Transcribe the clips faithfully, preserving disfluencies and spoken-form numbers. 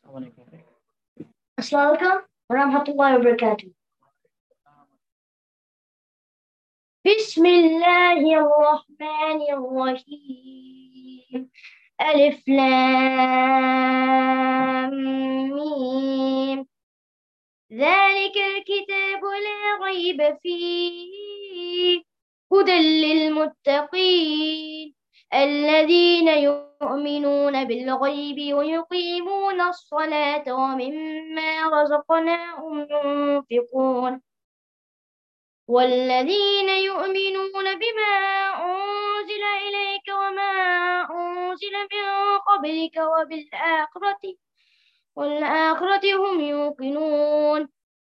Assalamualaikum warahmatullahi wabarakatuh. Bismillahirrahmanirrahim. Alif Lam Mim. ذلك الكتاب لا ريب فيه هدى للمتقين الذين يؤمنون بالغيب ويقيمون الصلاة ومما رزقناهم ينفقون والذين يؤمنون بما أنزل إليك وما أنزل من قبلك وبالآخرة والآخرة هم يوقنون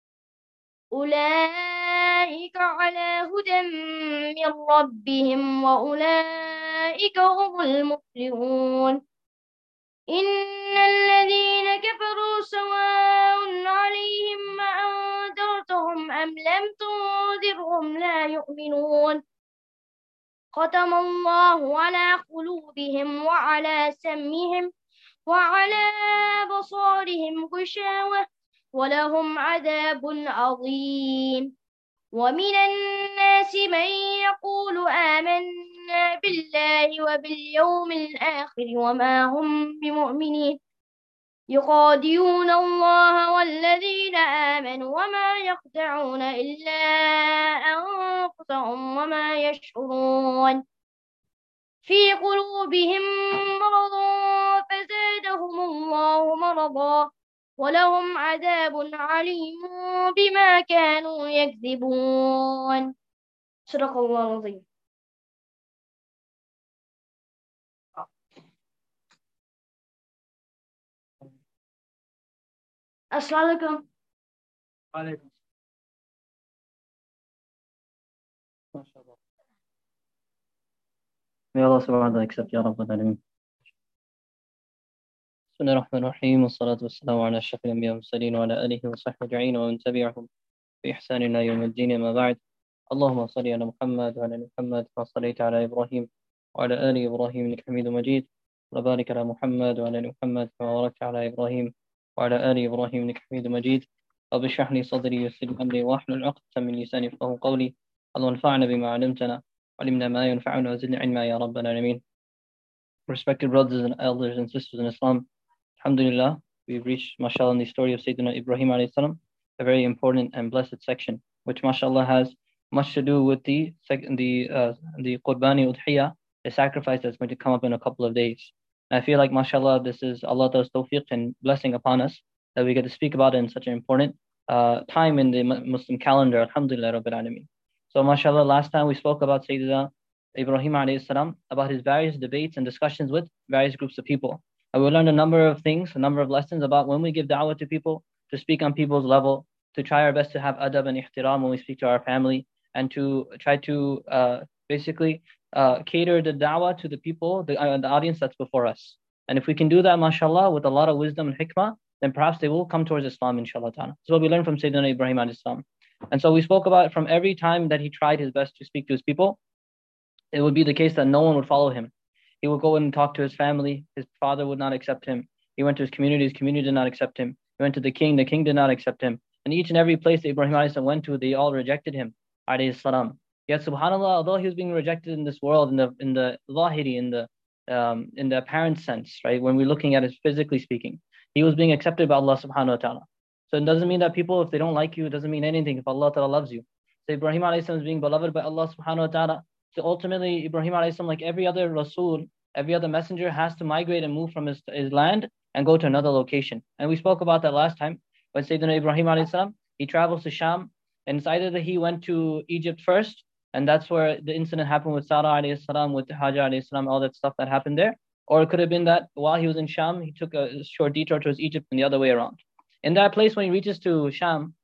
أولئك على هدى من ربهم وأولئك هم المفلحون إن الذين كفروا سواء عليهم أأنذرتهم أم لم تنذرهم لا يؤمنون ختم الله على قلوبهم وعلى سمعهم وعلى أبصارهم غشاوة ولهم عذاب عظيم ومن الناس من يقول آمنا بالله وباليوم الآخر وما هم بمؤمنين يخادعون الله والذين آمنوا وما يخدعون إلا أنفسهم وما يشعرون في قلوبهم مرض فزادهم الله مرضا ولهم عذاب عليم بما كانوا يكذبون صدق الله العظيم. Assalamualaikum. Alaikum. MashaAllah. May Allah subhanahu wa ta'ala accept Ya Rabbal Alameen. بسم الله الرحمن الرحيم والصلاة والسلام على أشرف الأنبياء والمرسلين وعلى آله وصحبه أجمعين ومن تبعهم بإحسان إلى يوم الدين أما بعد اللهم صل على محمد وعلى آل محمد كما صليت على إبراهيم وعلى آل إبراهيم إنك حميد مجيد وبارك على محمد وعلى آل محمد كما باركت على إبراهيم وعلى آل إبراهيم إنك حميد مجيد رب اشرح لي صدري ويسر لي أمري واحلل عقدة من لساني يفقهوا قولي اللهم انفعنا بما علمتنا وعلمنا ما ينفعنا وزدنا علما يا رب العالمين. Respected brothers and elders and sisters in Islam, Alhamdulillah, we've reached, mashallah, in the story of Sayyidina Ibrahim alayhi salam, a very important and blessed section, which, mashallah, has much to do with the the uh, the Qurbani Udhiyah, the sacrifice that's going to come up in a couple of days. And I feel like, mashallah, this is Allah Ta'ala's tawfiq and blessing upon us that we get to speak about it in such an important uh, time in the Muslim calendar. Alhamdulillah, Rabbil Alameen. So, mashallah, last time we spoke about Sayyidina Ibrahim alayhi salam, about his various debates and discussions with various groups of people. And we learned a number of things, a number of lessons about when we give da'wah to people, to speak on people's level, to try our best to have adab and ihtiram when we speak to our family, and to try to uh, basically uh, cater the da'wah to the people, the, uh, the audience that's before us. And if we can do that, mashallah, with a lot of wisdom and hikmah, then perhaps they will come towards Islam, inshallah ta'ala. That's what we learned from Sayyidina Ibrahim alayhi salam. And so we spoke about from every time that he tried his best to speak to his people, it would be the case that no one would follow him. He would go and talk to his family. His father would not accept him. He went to his community. His community did not accept him. He went to the king. The king did not accept him. And each and every place that Ibrahim alayhi salam went to, they all rejected him, alayhi salam. Yet, subhanAllah, although he was being rejected in this world, in the in the zahiri, in the um, in the apparent sense, right, when we're looking at it physically speaking, he was being accepted by Allah subhanahu wa ta'ala. So it doesn't mean that people, if they don't like you, it doesn't mean anything if Allah ta'ala loves you. So Ibrahim alayhi salam is being beloved by Allah subhanahu wa ta'ala. So ultimately, Ibrahim alayhi salam, like every other Rasul, every other messenger, has to migrate and move from his, his land and go to another location. And we spoke about that last time. When Sayyidina Ibrahim alayhi salam, he travels to Sham, and it's either that he went to Egypt first, and that's where the incident happened with Sarah alayhi salam, with Hajar alayhi salam, all that stuff that happened there. Or it could have been that while he was in Sham, he took a short detour towards Egypt and the other way around. In that place, when he reaches to Sham,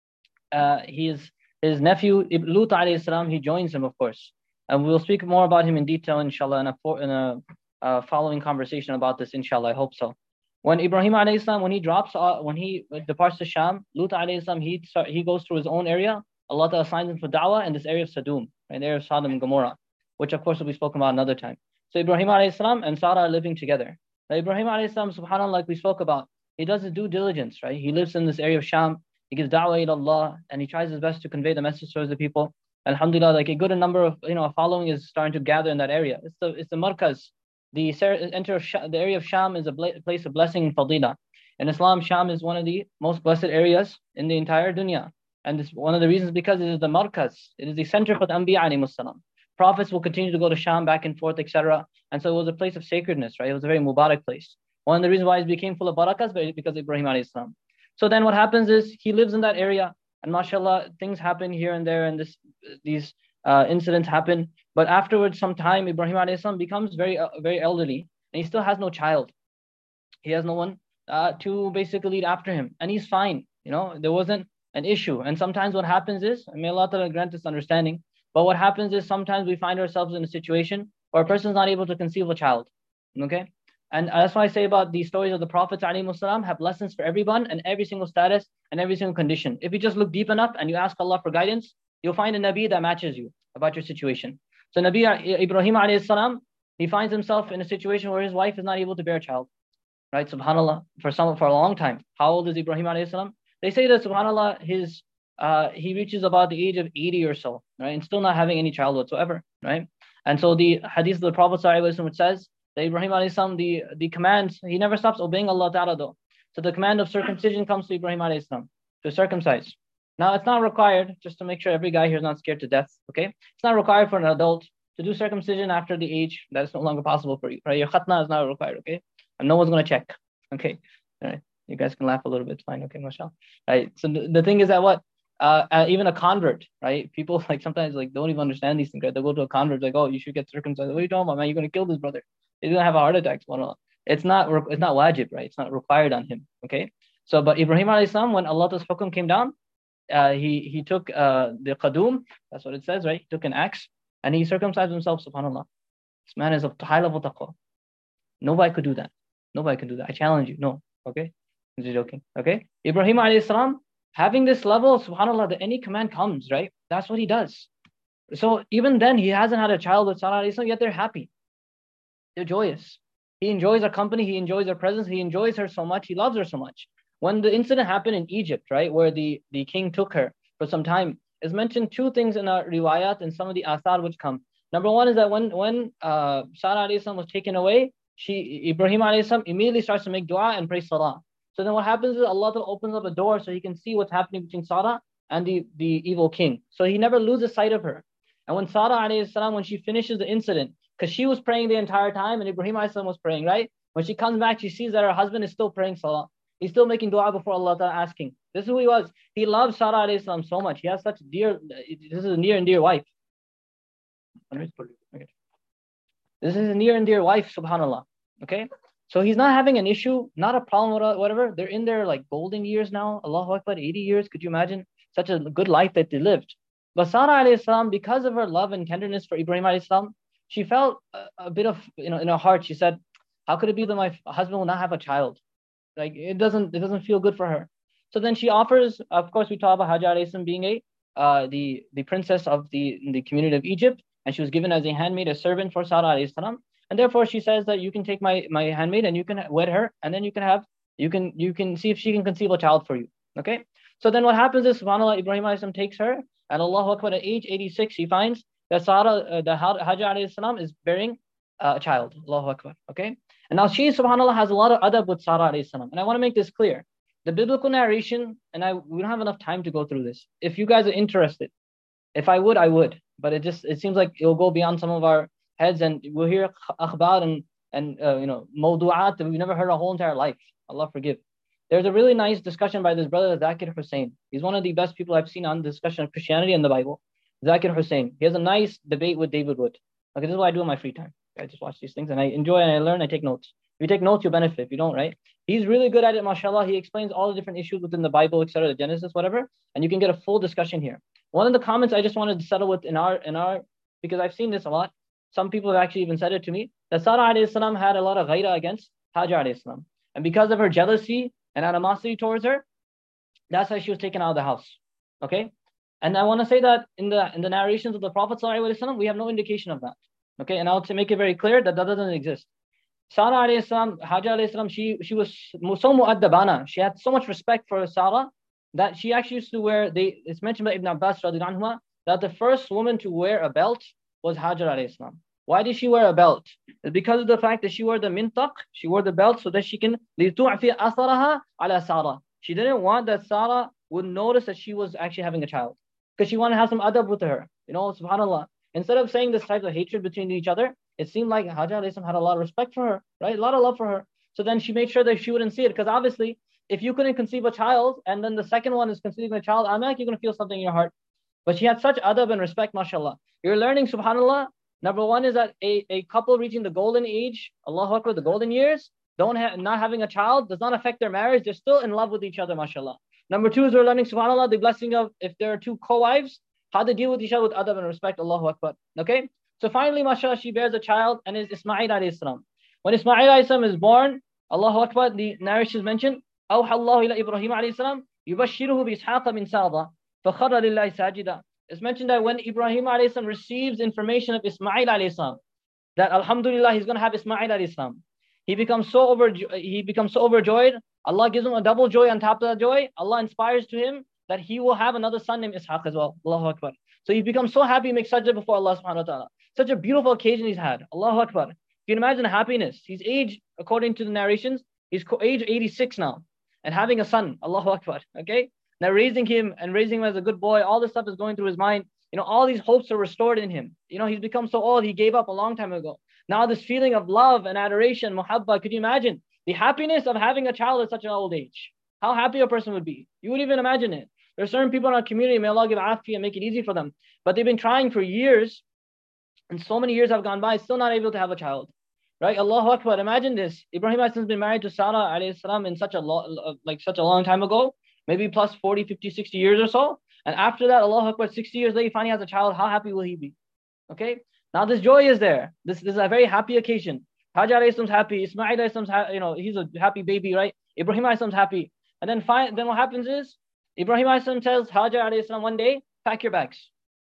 uh, his, his nephew, Lut alayhi salam, he joins him, of course. And we'll speak more about him in detail, inshallah, in a, in a uh, following conversation about this, inshallah. I hope so. When Ibrahim alayhi salam, when he drops, uh, when he departs to Sham, Lut alayhi salam, he, he goes through his own area. Allah Ta'ala assigns him for da'wah in this area of Sadum, in the area of Sodom and Gomorrah, which of course will be spoken about another time. So Ibrahim alayhi salam and Sarah are living together. Now Ibrahim alayhi salam, subhanAllah, like we spoke about, he does his due diligence, right? He lives in this area of Sham. He gives da'wah ila Allah, and he tries his best to convey the message towards the people. Alhamdulillah, like a good number of, you know, following is starting to gather in that area. It's the it's the markaz. The center of Sham, the area of Sham is a place of blessing and fadila. In Islam, Sham is one of the most blessed areas in the entire dunya. And this one of the reasons because it is the markaz. It is the center for the Anbiya alayhimus salam. Prophets will continue to go to Sham back and forth, et cetera. And so it was a place of sacredness, right? It was a very Mubarak place. One of the reasons why it became full of barakas, but because of Ibrahim alayhi salam. So then what happens is he lives in that area, and mashallah, things happen here and there, and this these uh, incidents happen. But afterwards, some time, Ibrahim alayhi salam becomes very uh, very elderly, and he still has no child. He has no one uh, to basically lead after him, and he's fine. You know, there wasn't an issue. And sometimes what happens is, may Allah Ta'ala grant us understanding, but what happens is sometimes we find ourselves in a situation where a person is not able to conceive a child. Okay? And that's why I say about these stories of the Prophets ﷺ have lessons for everyone and every single status and every single condition. If you just look deep enough and you ask Allah for guidance, you'll find a Nabi that matches you about your situation. So Nabi Ibrahim ﷺ, he finds himself in a situation where his wife is not able to bear a child. Right? SubhanAllah, for some for a long time. How old is Ibrahim ﷺ? They say that SubhanAllah, his uh, he reaches about the age of eighty or so, right? And still not having any child whatsoever, right? And so the hadith of the Prophet ﷺ, which says that Ibrahim alayhi salam, the, the commands, he never stops obeying Allah Ta'ala though. So the command of circumcision comes to Ibrahim alayhi salam, to circumcise. Now it's not required, just to make sure every guy here is not scared to death, okay? It's not required for an adult to do circumcision after the age that is no longer possible for you, right? Your khatna is not required, okay? And no one's going to check, okay? All right, you guys can laugh a little bit, it's fine, okay, mashallah. Right, so the, the thing is that what? Uh, uh, even a convert, right? People like sometimes like don't even understand these things, right? They go to a convert, like, oh, you should get circumcised. What are you talking about, man? You're going to kill this brother. He's going to have a heart attack. It's not, it's not wajib, right? It's not required on him, okay? So, but Ibrahim alayhi salam, when Allah's hukum came down, uh, he he took uh, the qadum, that's what it says, right? He took an axe and he circumcised himself, subhanAllah. This man is of high level taqwa. Nobody could do that. Nobody can do that. I challenge you. No, okay? I'm just joking, okay? Ibrahim alayhi salam, having this level, subhanAllah, that any command comes, right? That's what he does. So even then, he hasn't had a child with Sarah alayhi salam, yet they're happy. They're joyous. He enjoys her company. He enjoys her presence. He enjoys her so much. He loves her so much. When the incident happened in Egypt, right, where the, the king took her for some time, is mentioned two things in our riwayat and some of the athar which come. Number one is that when, when uh, Sarah alayhi salam was taken away, she, Ibrahim alayhi salam immediately starts to make dua and pray salah. So then what happens is Allah opens up a door so he can see what's happening between Sarah and the, the evil king. So he never loses sight of her. And when Sarah alayhi salam, when she finishes the incident, because she was praying the entire time and Ibrahim alayhi salam was praying, right? When she comes back, she sees that her husband is still praying salah. He's still making dua before Allah Ta'ala asking. This is who he was. He loves Sarah alayhi salam so much. He has such dear, this is a near and dear wife. This is a near and dear wife, subhanAllah. Okay? So he's not having an issue, not a problem, whatever. They're in their like golden years now. Allahu Akbar, eighty years. Could you imagine such a good life that they lived? But Sarah alayhi salam, because of her love and tenderness for Ibrahim alayhi salam, she felt a, a bit of, you know, in her heart, she said, how could it be that my husband will not have a child? Like it doesn't, it doesn't feel good for her. So then she offers, of course, we talk about Hajar alayhi salam being a, uh, the, the princess of the, the community of Egypt. And she was given as a handmaid, a servant for Sarah alayhi salam. And therefore she says that you can take my, my handmaid and you can wed her, and then you can have, you can you can see if she can conceive a child for you. Okay? So then what happens is, subhanAllah, Ibrahim alayhi salam takes her, and Allahu Akbar, at age eighty-six, he finds that Sarah, uh, the Hajar alayhi salam is bearing uh, a child. Allahu Akbar. Okay? And now she, subhanAllah, has a lot of adab with Sarah alayhi salam. And I want to make this clear. The biblical narration, and I we don't have enough time to go through this. If you guys are interested, if I would, I would. But it just, it seems like it will go beyond some of our heads, and we'll hear akhbar and, and uh, you know, mawdu'at that we've never heard our whole entire life. Allah forgive. There's a really nice discussion by this brother, Zakir Hussain. He's one of the best people I've seen on the discussion of Christianity and the Bible. Zakir Hussain. He has a nice debate with David Wood. Okay, this is what I do in my free time. I just watch these things and I enjoy and I learn, I take notes. If you take notes, you'll benefit. If you don't, right? He's really good at it, mashallah. He explains all the different issues within the Bible, et cetera, the Genesis, whatever, and you can get a full discussion here. One of the comments I just wanted to settle with in our, in our, because I've seen this a lot. Some people have actually even said it to me, that Sarah alayhi salam had a lot of ghaira against Hajar alayhi salam. And because of her jealousy and animosity towards her, that's why she was taken out of the house. Okay? And I want to say that in the in the narrations of the Prophet sallallahu alaihi wasallam, we have no indication of that. Okay? And I'll to make it very clear that that doesn't exist. Sarah alayhi salam, Hajar alayhi salam, she, she was so mu'addabana. She had so much respect for Sarah that she actually used to wear, they, it's mentioned by Ibn Abbas radiallahu anhu, that the first woman to wear a belt was Hajar alayhi salam. Why did she wear a belt? It's because of the fact that she wore the mintaq, she wore the belt so that she can, لِتُعْفِي أَثَرَهَا عَلَى Sarah. She didn't want that Sarah would notice that she was actually having a child. Because she wanted to have some adab with her. You know, subhanAllah. Instead of saying this type of hatred between each other, it seemed like Hajar alayhi salam had a lot of respect for her, right? A lot of love for her. So then she made sure that she wouldn't see it. Because obviously, if you couldn't conceive a child, and then the second one is conceiving a child, I'm like you're going to feel something in your heart. But she had such adab and respect, mashallah. You're learning, subhanAllah. Number one is that a, a couple reaching the golden age, Allahu Akbar, the golden years, don't have not having a child does not affect their marriage. They're still in love with each other, mashallah. Number two is we're learning, subhanAllah, the blessing of if there are two co-wives, how to deal with each other with adab and respect, Allahu Akbar. Okay? So finally, mashallah, she bears a child and is Ismail alayhi salam. When Ismail alayhi salam is born, Allahu Akbar, the narrations mention, أوحى الله إلى إبراهيم عليه السلام يبشره بإسحاق من سارة فخر لله ساجدا. It's mentioned that when Ibrahim alayhi salam receives information of Ismail alayhi salam, that alhamdulillah he's going to have Ismail alayhi salam, he becomes so over he becomes so overjoyed. Allah gives him a double joy on top of that joy. Allah inspires to him that he will have another son named Ishaq as well. Allahu Akbar. So he becomes so happy, he makes sajda before Allah subhanahu wa ta'ala. Such a beautiful occasion he's had. Allahu Akbar. You can imagine the happiness. He's aged, according to the narrations, he's age eighty-six now. And having a son. Allahu Akbar. Okay? Now raising him and raising him as a good boy, all this stuff is going through his mind. You know, all these hopes are restored in him. You know, he's become so old, he gave up a long time ago. Now this feeling of love and adoration, muhabba, could you imagine? The happiness of having a child at such an old age. How happy a person would be. You wouldn't even imagine it. There are certain people in our community, may Allah give afiyah and make it easy for them. But they've been trying for years, and so many years have gone by, still not able to have a child. Right? Allahu Akbar. Imagine this. Ibrahim has been married to Sarah alayhi salam in such a lo- like such a long time ago, maybe plus forty, fifty, sixty years or so. And after that, Allahu Akbar, sixty years later, he finally has a child. How happy will he be? Okay? Now this joy is there. This, this is a very happy occasion. Hajar alayhi salam's happy. Ismail alayhi salam's ha- you know, he's a happy baby, right? Ibrahim alayhi salam's happy. And then fi- then what happens is, Ibrahim alayhi salam tells Hajar alayhi salam one day, pack your bags.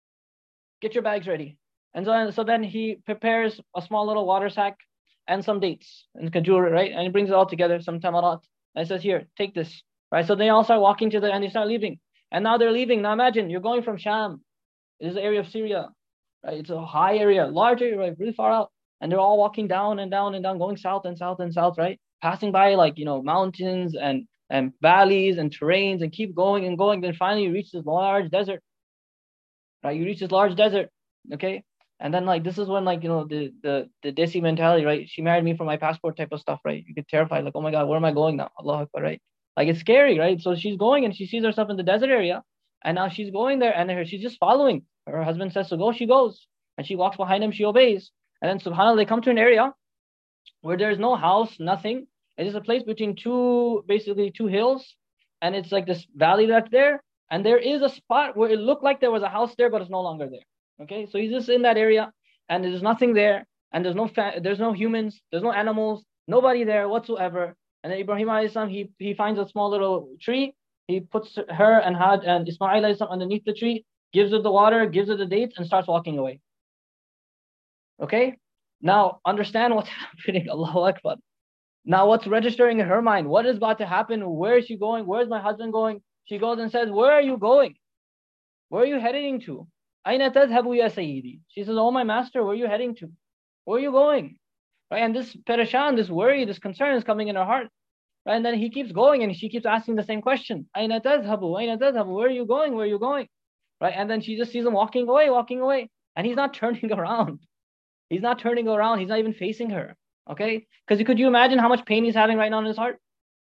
Get your bags ready. And so, so then he prepares a small little water sack and some dates and kajur, right? And he brings it all together, some tamarat. And says, here, take this. Right? So they all start walking to the, and they start leaving. And now they're leaving. Now imagine, you're going from Sham. This is the area of Syria. Right? It's a high area, large area, right? Really far out. And they're all walking down and down and down, going south and south and south, right? Passing by like, you know, mountains and, and valleys and terrains and keep going and going. Then finally you reach this large desert. Right? You reach this large desert. Okay? And then like, this is when like, you know, the, the, the Desi mentality, right? She married me for my passport type of stuff, right? You get terrified, like, oh my God, where am I going now? Allahu Akbar, right? Like it's scary, right? So she's going and she sees herself in the desert area. And now she's going there and her, she's just following. Her husband says to go, she goes. And she walks behind him, she obeys. And then subhanAllah, they come to an area where there's no house, nothing. It's just a place between two, basically two hills. And it's like this valley that's there. And there is a spot where it looked like there was a house there, but it's no longer there. Okay, so he's just in that area and there's nothing there. And there's no fa- there's no humans, there's no animals, nobody there whatsoever. And then Ibrahim alayhi salam, he, he finds a small little tree. He puts her and Had and Ismail alayhi salam underneath the tree, gives her the water, gives her the dates, and starts walking away. Okay? Now, understand what's happening. Allahu Akbar. Now, what's registering in her mind? What is about to happen? Where is she going? Where is my husband going? She goes and says, where are you going? Where are you heading to? Aina tadhabu ya sayyidi? She says, oh my master, where are you heading to? Where are you going? Right? And this pereshan, this worry, this concern is coming in her heart. Right? And then he keeps going and she keeps asking the same question. Aina tadhabu? Aina tadhabu? Where are you going? Where are you going? Right? And then she just sees him walking away, walking away. And he's not turning around. He's not turning around. He's not even facing her. Okay? Because could you imagine how much pain he's having right now in his heart?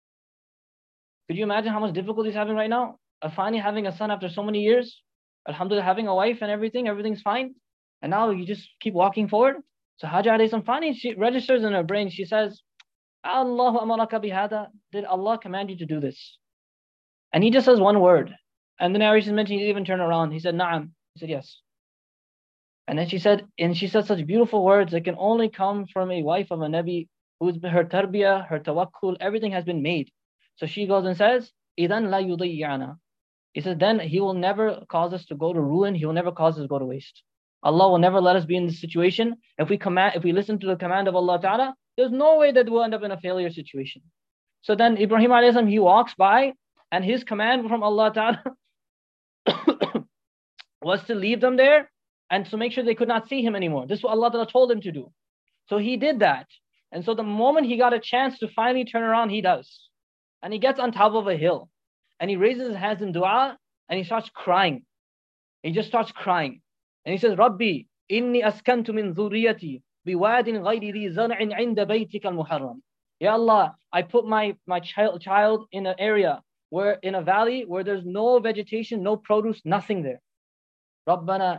Could you imagine how much difficulty he's having right now? Of finally having a son after so many years. Alhamdulillah, having a wife and everything, everything's fine. And now you just keep walking forward. So Hajar alayhi salam, finally she registers in her brain. She says, Allahu amaraka bihada. Did Allah command you to do this? And he just says one word. And the narration mentioned he didn't even turn around. He said, Na'am. He said, yes. And then she said, and she said such beautiful words that can only come from a wife of a Nabi who's her tarbiyah, her tawakkul, everything has been made. So she goes and says, Idan la yudayyana. He says, then he will never cause us to go to ruin. He will never cause us to go to waste. Allah will never let us be in this situation. If we command, if we listen to the command of Allah Ta'ala, There's no way that we'll end up in a failure situation. So then Ibrahim alayhi salam, he walks by, and his command from Allah Ta'ala was to leave them there and to make sure they could not see him anymore. This is what Allah Ta'ala told him to do. So he did that. And so the moment he got a chance to finally turn around, he does. And he gets on top of a hill. And he raises his hands in dua, and he starts crying. He just starts crying. And he says, Rabbi, inni askantu min dhurriyati biwadin ghayri dhi zar'in 'inda baytika al-muharram. Ya Allah, I put my, my child, child in an area, where in a valley where there's no vegetation, no produce, nothing there. Rabbana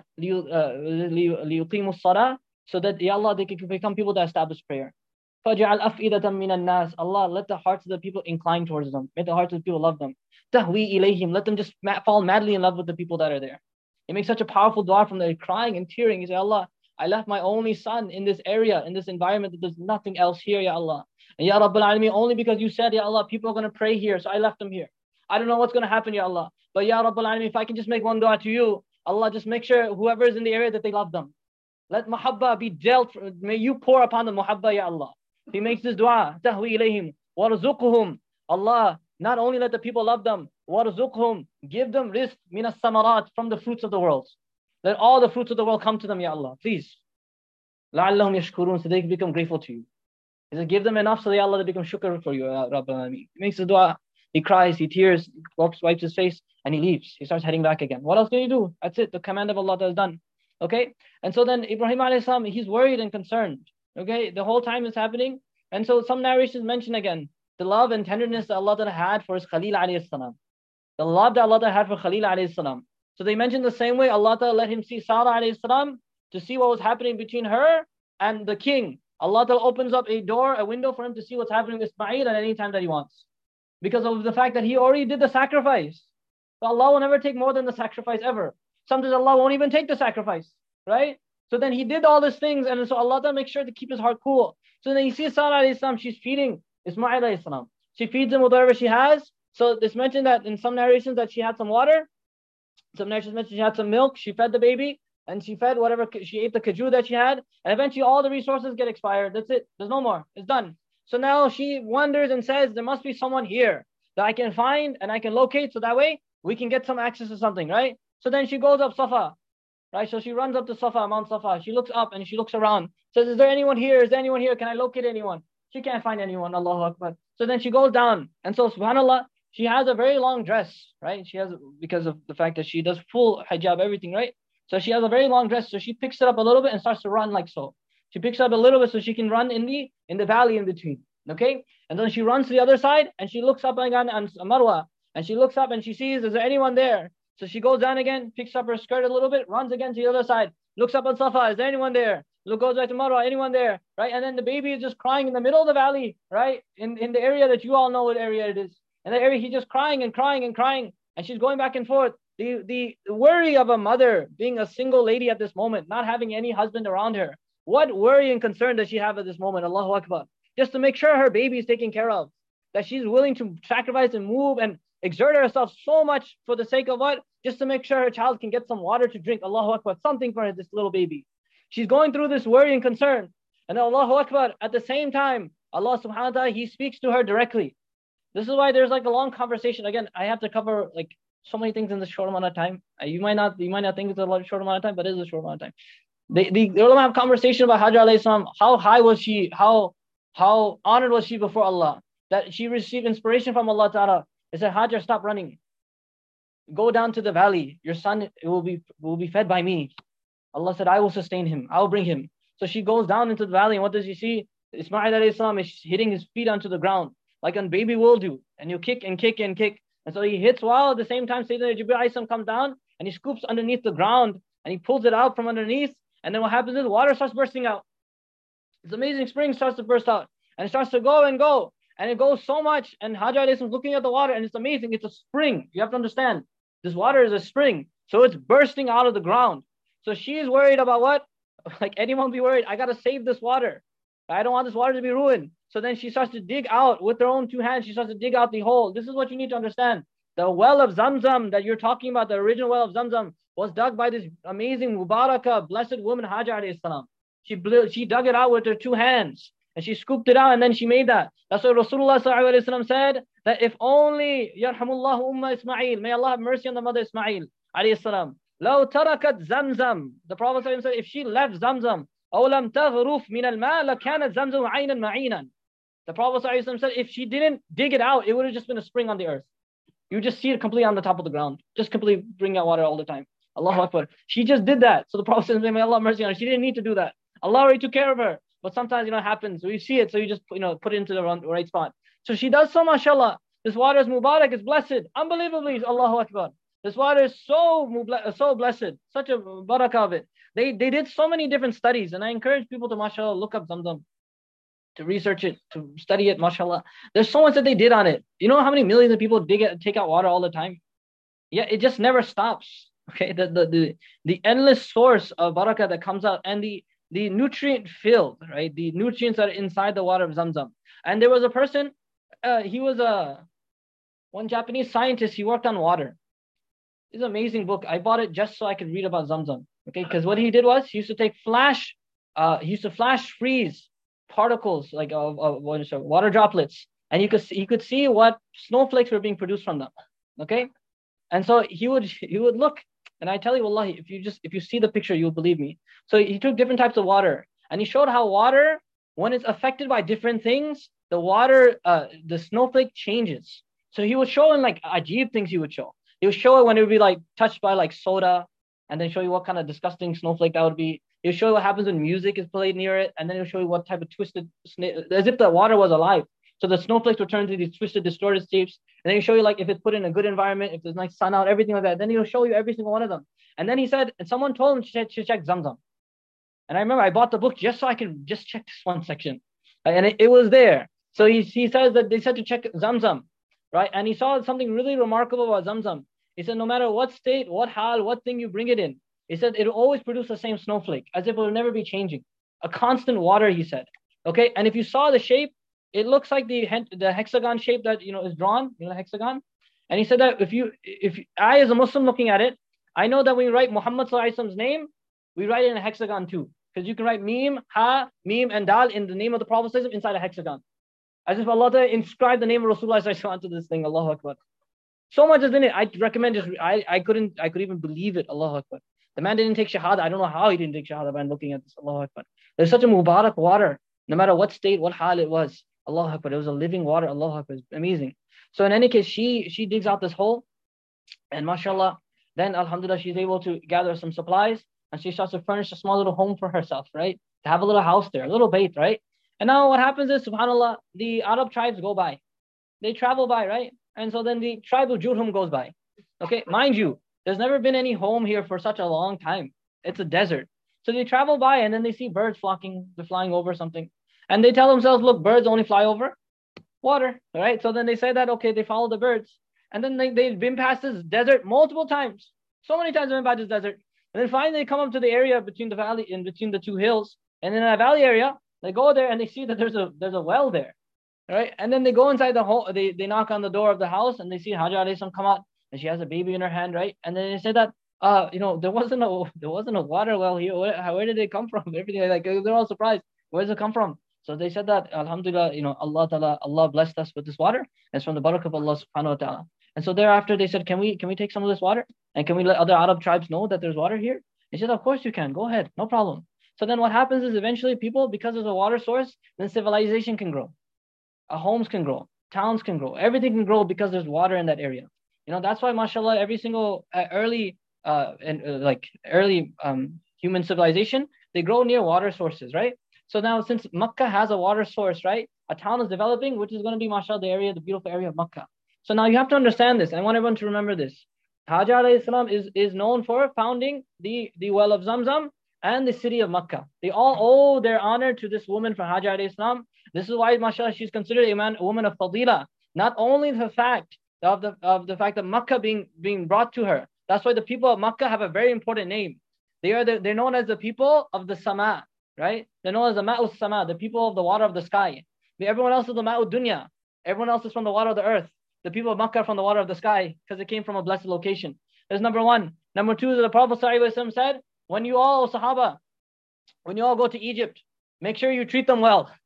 liyuqimu as-salah, so that, Ya Allah, they can become people that establish prayer. فَجْعَلْ أَفْئِدَةً مِنَ النَّاسِ. Allah, let the hearts of the people incline towards them. Make the hearts of the people love them. تَهْوِي إِلَيْهِمْ. Let them just fall madly in love with the people that are there. It makes such a powerful dua from there, crying and tearing. He said, Allah, I left my only son in this area, in this environment, that there's nothing else here, Ya Allah. And Ya Rabbal Alameen, only because you said, Ya Allah, people are going to pray here, so I left them here. I don't know what's going to happen, Ya Allah. But Ya Rabbal Alameen, if I can just make one dua to you, Allah, just make sure whoever is in the area that they love them. Let muhabba be dealt, may you pour upon the muhabba, Ya Allah. He makes this dua, tahwi ilayhim, warzuqhum. Allah, not only let the people love them, warzuqhum, give them rizq minas samarat, from the fruits of the world. Let all the fruits of the world come to them, Ya Allah, please. La'allahum yashkurun, so they can become grateful to you. He said, give them enough so that, Ya Allah, they become shukr for you, Ya Rabbal Alameen. He makes the dua, he cries, he tears, he wipes, wipes his face, and he leaves. He starts heading back again. What else can you do? That's it, the command of Allah is done. Okay? And so then Ibrahim alayhi salam, he's worried and concerned. Okay, the whole time is happening. And so some narrations mention again the love and tenderness that Allah had for his Khalil alayhi salam. The love that Allah had for Khalil alayhi salam. So they mention the same way Allah let him see Sarah alayhi salam to see what was happening between her and the king. Allah opens up a door, a window for him to see what's happening with Ismail at any time that he wants. Because of the fact that he already did the sacrifice. So Allah will never take more than the sacrifice ever. Sometimes Allah won't even take the sacrifice, right? So then he did all these things, and so Allah makes sure to keep his heart cool. So then you see Sarah alayhi salam, she's feeding Ismail alayhi salam. She feeds him with whatever she has. So it's mentioned that in some narrations that she had some water. Some narrations mentioned she had some milk. She fed the baby, and she fed whatever, she ate the kajur that she had. And eventually all the resources get expired. That's it. There's no more. It's done. So now she wonders and says, there must be someone here that I can find and I can locate, so that way we can get some access to something, right? So then she goes up Safa. Right, so she runs up to Safa, Mount Safa. She looks up and she looks around. Says, is there anyone here? Is there anyone here? Can I locate anyone? She can't find anyone. Allahu Akbar. So then she goes down. And so subhanAllah, she has a very long dress, right? She has, because of the fact that she does full hijab, everything, right? So she has a very long dress. So she picks it up a little bit and starts to run like so. She picks it up a little bit so she can run in the in the valley in between. Okay? And then she runs to the other side and she looks up again on Marwa. And she looks up and she sees, is there anyone there? So she goes down again, picks up her skirt a little bit, runs again to the other side, looks up on Safa, is there anyone there? Look, goes back to Marwa, anyone there? Right? And then the baby is just crying in the middle of the valley, right? In, in the area that you all know what area it is. In that area, he's just crying and crying and crying. And she's going back and forth. The, the worry of a mother being a single lady at this moment, not having any husband around her. What worry and concern does she have at this moment? Allahu Akbar. Just to make sure her baby is taken care of. That she's willing to sacrifice and move and exert herself so much for the sake of what? Just to make sure her child can get some water to drink. Allahu Akbar. Something for this little baby. She's going through this worry and concern. And Allahu Akbar, at the same time, Allah subhanahu wa ta'ala, He speaks to her directly. This is why there's like a long conversation. Again, I have to cover like so many things in this short amount of time. You might not you might not think it's a short amount of time, but it is a short amount of time. The, the, the ulama have conversation about Hajar alayhi salam. How high was she? How, how honored was she before Allah? That she received inspiration from Allah Ta'ala. They said, Hajar, stop running. Go down to the valley. Your son will be will be fed by me. Allah said, I will sustain him. I will bring him. So she goes down into the valley, and what does she see? Ismail alayhi salam is hitting his feet onto the ground, like a baby will do. And you kick and kick and kick. And so he hits while at the same time Sayyidina Jibreel alayhi salam comes down and he scoops underneath the ground and he pulls it out from underneath. And then what happens is water starts bursting out. This amazing spring starts to burst out. And it starts to go and go. And it goes so much. And Hajar alayhi salam is looking at the water and it's amazing. It's a spring. You have to understand. This water is a spring. So it's bursting out of the ground. So she is worried about what? Like anyone be worried. I got to save this water. I don't want this water to be ruined. So then she starts to dig out with her own two hands. She starts to dig out the hole. This is what you need to understand. The well of Zamzam that you're talking about, the original well of Zamzam, was dug by this amazing Mubarakah, blessed woman, Hajar alayhi salam. She, blew, she dug it out with her two hands. and she scooped it out and then she made that. That's why Rasulullah sallallahu alaihi wasallam said that if only Yarhamullahu Ummah Ismail, may Allah have mercy on the mother Ismail alayhi salam. لو تركت زمزم. The Prophet said, if she left Zamzam, أو لم تغرف من الماء لكانت زمزم عينا معينا. The Prophet said, if she didn't dig it out, it would have just been a spring on the earth. You just see it completely on the top of the ground. Just completely bring out water all the time. Allahu Akbar. She just did that. So the Prophet says, may Allah have mercy on her. She didn't need to do that. Allah already took care of her. But sometimes, you know, it happens. So you see it, so you just, you know, put it into the right spot. So she does so, mashallah. This water is mubarak, it's blessed. Unbelievably, Allahu Akbar. This water is so, so blessed. Such a barakah of it. They, they did so many different studies. And I encourage people to, mashallah, look up Zamzam, to research it, to study it, mashallah. There's so much that they did on it. You know how many millions of people dig it, take out water all the time? Yeah, it just never stops. Okay, the the the, the endless source of barakah that comes out, and the the nutrient filled, right? The nutrients that are inside the water of Zamzam. And there was a person, uh, he was a one Japanese scientist. He worked on water. It's an amazing book. I bought it just so I could read about Zamzam. Okay, because what he did was he used to take flash, uh, he used to flash freeze particles like of, of what is it, water droplets, and you could see, he could see what snowflakes were being produced from them. Okay, and so he would he would look, and I tell you, wallahi, if you just if you see the picture, you'll believe me. So he took different types of water, and he showed how water, when it's affected by different things, the water, uh, the snowflake changes. So he was showing like ajib things. He would show. He would show it when it would be like touched by like soda, and then show you what kind of disgusting snowflake that would be. He'll show you what happens when music is played near it, and then he'll show you what type of twisted, as if the water was alive. So the snowflakes will turn to these twisted, distorted shapes, and then he'll show you like if it's put in a good environment, if there's nice sun out, everything like that. Then he'll show you every single one of them. And then he said, and someone told him to check, to check Zamzam. And I remember I bought the book just so I could just check this one section, and it, it was there. So he he says that they said to check Zamzam, right? And he saw something really remarkable about Zamzam. He said, no matter what state, what hal, what thing you bring it in, he said it'll always produce the same snowflake, as if it will never be changing. A constant water, he said. Okay, and if you saw the shape, it looks like the the hexagon shape that you know is drawn, you know, hexagon. And he said that if you, if I as a Muslim looking at it, I know that when we write Muhammad sallallahu alaihi wasallam's name, we write it in a hexagon too, because you can write Mim, Ha, Mim, and Dal in the name of the Prophet inside a hexagon, as if Allah inscribed the name of Rasulullah sallallahu alaihi wasallam to this thing. Allahu Akbar. So much is in it. I recommend it. I, I couldn't, I could even believe it. Allahu Akbar. The man didn't take shahada. I don't know how he didn't take shahada by looking at this. Allahu Akbar. There's such a mubarak water, no matter what state, what hal it was. Allahu Akbar. It was a living water. Allahu Akbar. It's amazing. So in any case, she she digs out this hole, and mashallah, then alhamdulillah, she's able to gather some supplies, and she starts to furnish a small little home for herself, right? To have a little house there, a little bayt, right? And now what happens is, subhanallah, the Arab tribes go by. They travel by, right? And so then the tribe of Jurhum goes by. Okay, mind you, there's never been any home here for such a long time. It's a desert. So they travel by, and then they see birds flocking, they're flying over something. And they tell themselves, look, birds only fly over water, right? So then they say that, okay, they follow the birds. And then they, they've been past this desert multiple times. So many times they've been by this desert. And then finally they come up to the area between the valley, in between the two hills. And in that valley area, they go there and they see that there's a there's a well there. Right? And then they go inside the home, they, they knock on the door of the house, and they see Hajar alayhi salam come out, and she has a baby in her hand, right? And then they say that, uh, you know, there wasn't a there wasn't a water well here. Where, where did it come from? Everything like they're all surprised. Where does it come from? So they said that, alhamdulillah, you know, Allah Ta'ala, Allah blessed us with this water. It's from the barakah of Allah subhanahu wa ta'ala. And so thereafter they said, can we can we take some of this water? And can we let other Arab tribes know that there's water here? He said, of course you can. Go ahead. No problem. So then what happens is eventually people, because there's a water source, then civilization can grow. Uh, homes can grow. Towns can grow. Everything can grow because there's water in that area. You know, that's why, mashallah, every single uh, early uh, and uh, like early um, human civilization, they grow near water sources, right? So now since Makkah has a water source, right? A town is developing, which is going to be, mashallah, the area, the beautiful area of Makkah. So now you have to understand this. I want everyone to remember this. Hajar alayhi salam is, is known for founding the, the well of Zamzam and the city of Makkah. They all owe their honor to this woman from Hajar alayhi salam. This is why, mashallah, she's considered a, man, a woman of fadila. Not only the fact of the of the fact that Makkah being being brought to her. That's why the people of Makkah have a very important name. They are the, they're known as the people of the Sama, right? They're known as the Ma'us Sama, the people of the water of the sky. Everyone else is the Ma'ud Dunya. Everyone else is from the water of the earth. The people of Makkah are from the water of the sky because it came from a blessed location. That's number one. Number two is the Prophet ﷺ said, when you all, Sahaba, when you all go to Egypt, make sure you treat them well.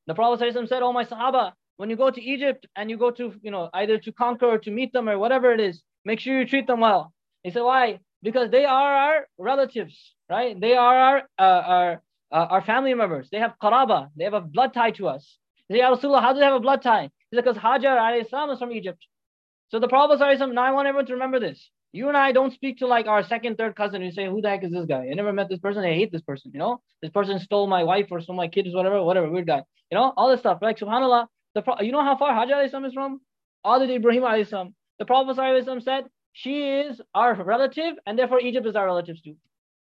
The Prophet ﷺ said, oh my Sahaba, when you go to Egypt and you go to, you know, either to conquer or to meet them or whatever it is, make sure you treat them well. He said, why? Because they are our relatives, right? They are our uh, our uh, our family members. They have qaraba. They have a blood tie to us. He said, Ya Rasulullah, how do they have a blood tie? He said, because Hajar alayhi salam is from Egypt. So the Prophet ﷺ, now I want everyone to remember this. You and I don't speak to like our second, third cousin. You say, who the heck is this guy? I never met this person. I hate this person. You know, this person stole my wife or stole my kids, whatever, whatever, weird guy. You know, all this stuff. Like, subhanAllah, the Pro- you know how far Hajar alayhi salam is from? All the Ibrahim alayhi salam. The Prophet ﷺ said, she is our relative, and therefore Egypt is our relatives too.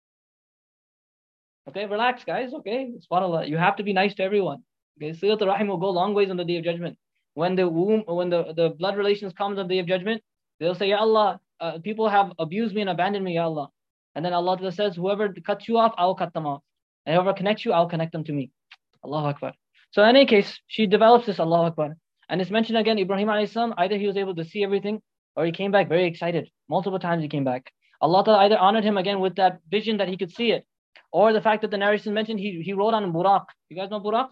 Okay, relax, guys. Okay, subhanAllah, you have to be nice to everyone. Okay, Silat al-Rahim will go long ways on the Day of Judgment. When the womb, when the, the blood relations comes on the Day of Judgment, they'll say, Ya Allah, uh, people have abused me and abandoned me, Ya Allah. And then Allah says, whoever cuts you off, I'll cut them off. And whoever connects you, I'll connect them to me. Allahu Akbar. So in any case, she develops this, Allahu Akbar. And it's mentioned again, Ibrahim alayhi salam, either he was able to see everything, or he came back very excited. Multiple times he came back. Allah Ta'ala either honored him again with that vision that he could see it, or the fact that the narration mentioned he, he rode on Buraq. You guys know Buraq?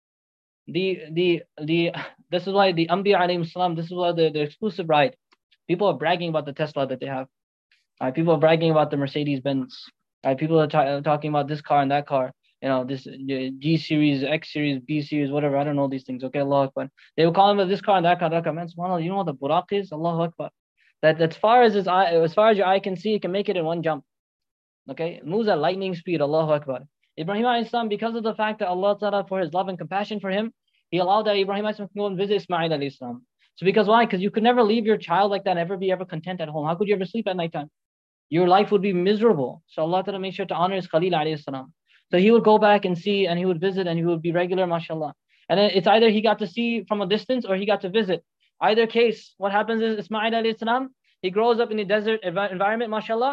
The, the, the, this is why the Anbiya alayhi salam, this is why the, the exclusive ride. People are bragging about the Tesla that they have. Right? People are bragging about the Mercedes Benz. Right? People are ta- talking about this car and that car. You know, this G series, X series, B series, whatever. I don't know these things. Okay, Allahu Akbar. They will call him this car and that car, that car. Man, subhanAllah, you know what the Buraq is? Allahu Akbar. That as far as his eye, as far as your eye can see, it can make it in one jump. Okay, it moves at lightning speed. Allahu Akbar. Ibrahim alayhi salam, because of the fact that Allah Ta'ala, for his love and compassion for him, he allowed that Ibrahim alayhi salam can go and visit Ismail alayhi salam. So because why? Because you could never leave your child like that and ever be ever content at home. How could you ever sleep at nighttime? Your life would be miserable. So Allah Ta'ala made sure to honor his Khalil alayhi salam. So he would go back and see, and he would visit, and he would be regular, mashallah. And then it's either he got to see from a distance or he got to visit. Either case, what happens is Ismail alayhi salam, he grows up in a desert env- environment, mashallah.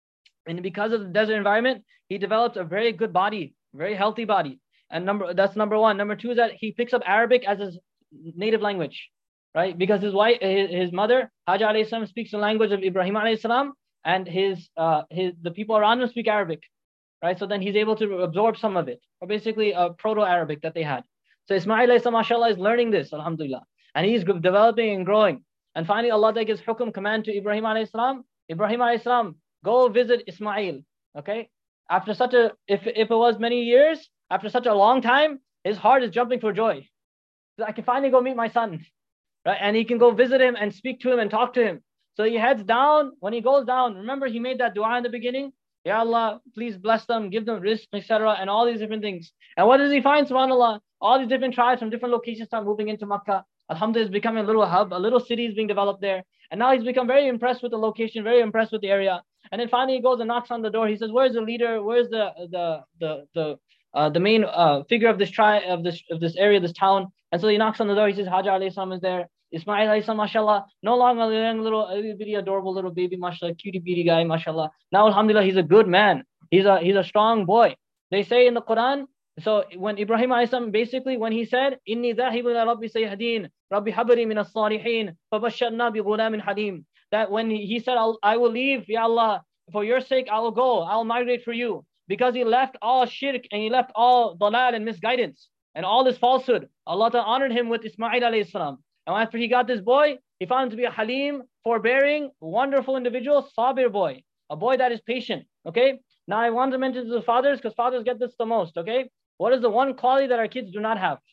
And because of the desert environment, he develops a very good body, very healthy body. And number that's number one. Number two is that he picks up Arabic as his native language, right? Because his wife, his, his mother, Hajar alayhi salam, speaks the language of Ibrahim alayhi salam, and his uh his the people around him speak Arabic. Right, so then he's able to absorb some of it, or basically a proto-Arabic that they had. So Ismail alayhi salam, mashallah, is learning this, alhamdulillah, and he's developing and growing. And finally, Allah gives hukum, command to Ibrahim alayhi salam. Ibrahim alayhi salam, go visit Ismail. Okay, after such a, if if it was many years, after such a long time, his heart is jumping for joy. So I can finally go meet my son, right? And he can go visit him and speak to him and talk to him. So he heads down. When he goes down, remember he made that dua in the beginning. Ya Allah, please bless them, give them rizq, et cetera, and all these different things. And what does he find, subhanAllah? All these different tribes from different locations start moving into Makkah. Alhamdulillah, it's becoming a little hub, a little city is being developed there. And now he's become very impressed with the location, very impressed with the area. And then finally he goes and knocks on the door. He says, where's the leader? Where's the the the the uh, the main uh, figure of this tribe, of this of this area, this town? And so he knocks on the door. He says, Hajar alayhi salam is there. Ismail alayhi salam, mashallah, no longer a young little, a bitty, adorable little baby, mashallah, cutie beady guy, mashallah. Now, alhamdulillah, he's a good man. He's a he's a strong boy. They say in the Quran, so when Ibrahim alayhi salam, basically when he said, Inni dhahibu ila rabbi sayahdeen, rabbi habari min as-salihin, fabashsharna bi ghulamin halim. That when he, he said, I'll, I will leave, Ya Allah, for your sake, I will go, I will migrate for you. Because he left all shirk and he left all dalal and misguidance and all this falsehood. Allah Ta'ala honored him with Ismail alayhi salam. And after he got this boy, he found him to be a halim, forbearing, wonderful individual, sabir boy, a boy that is patient. Okay. Now I want to mention to the fathers because fathers get this the most. Okay. What is the one quality that our kids do not have?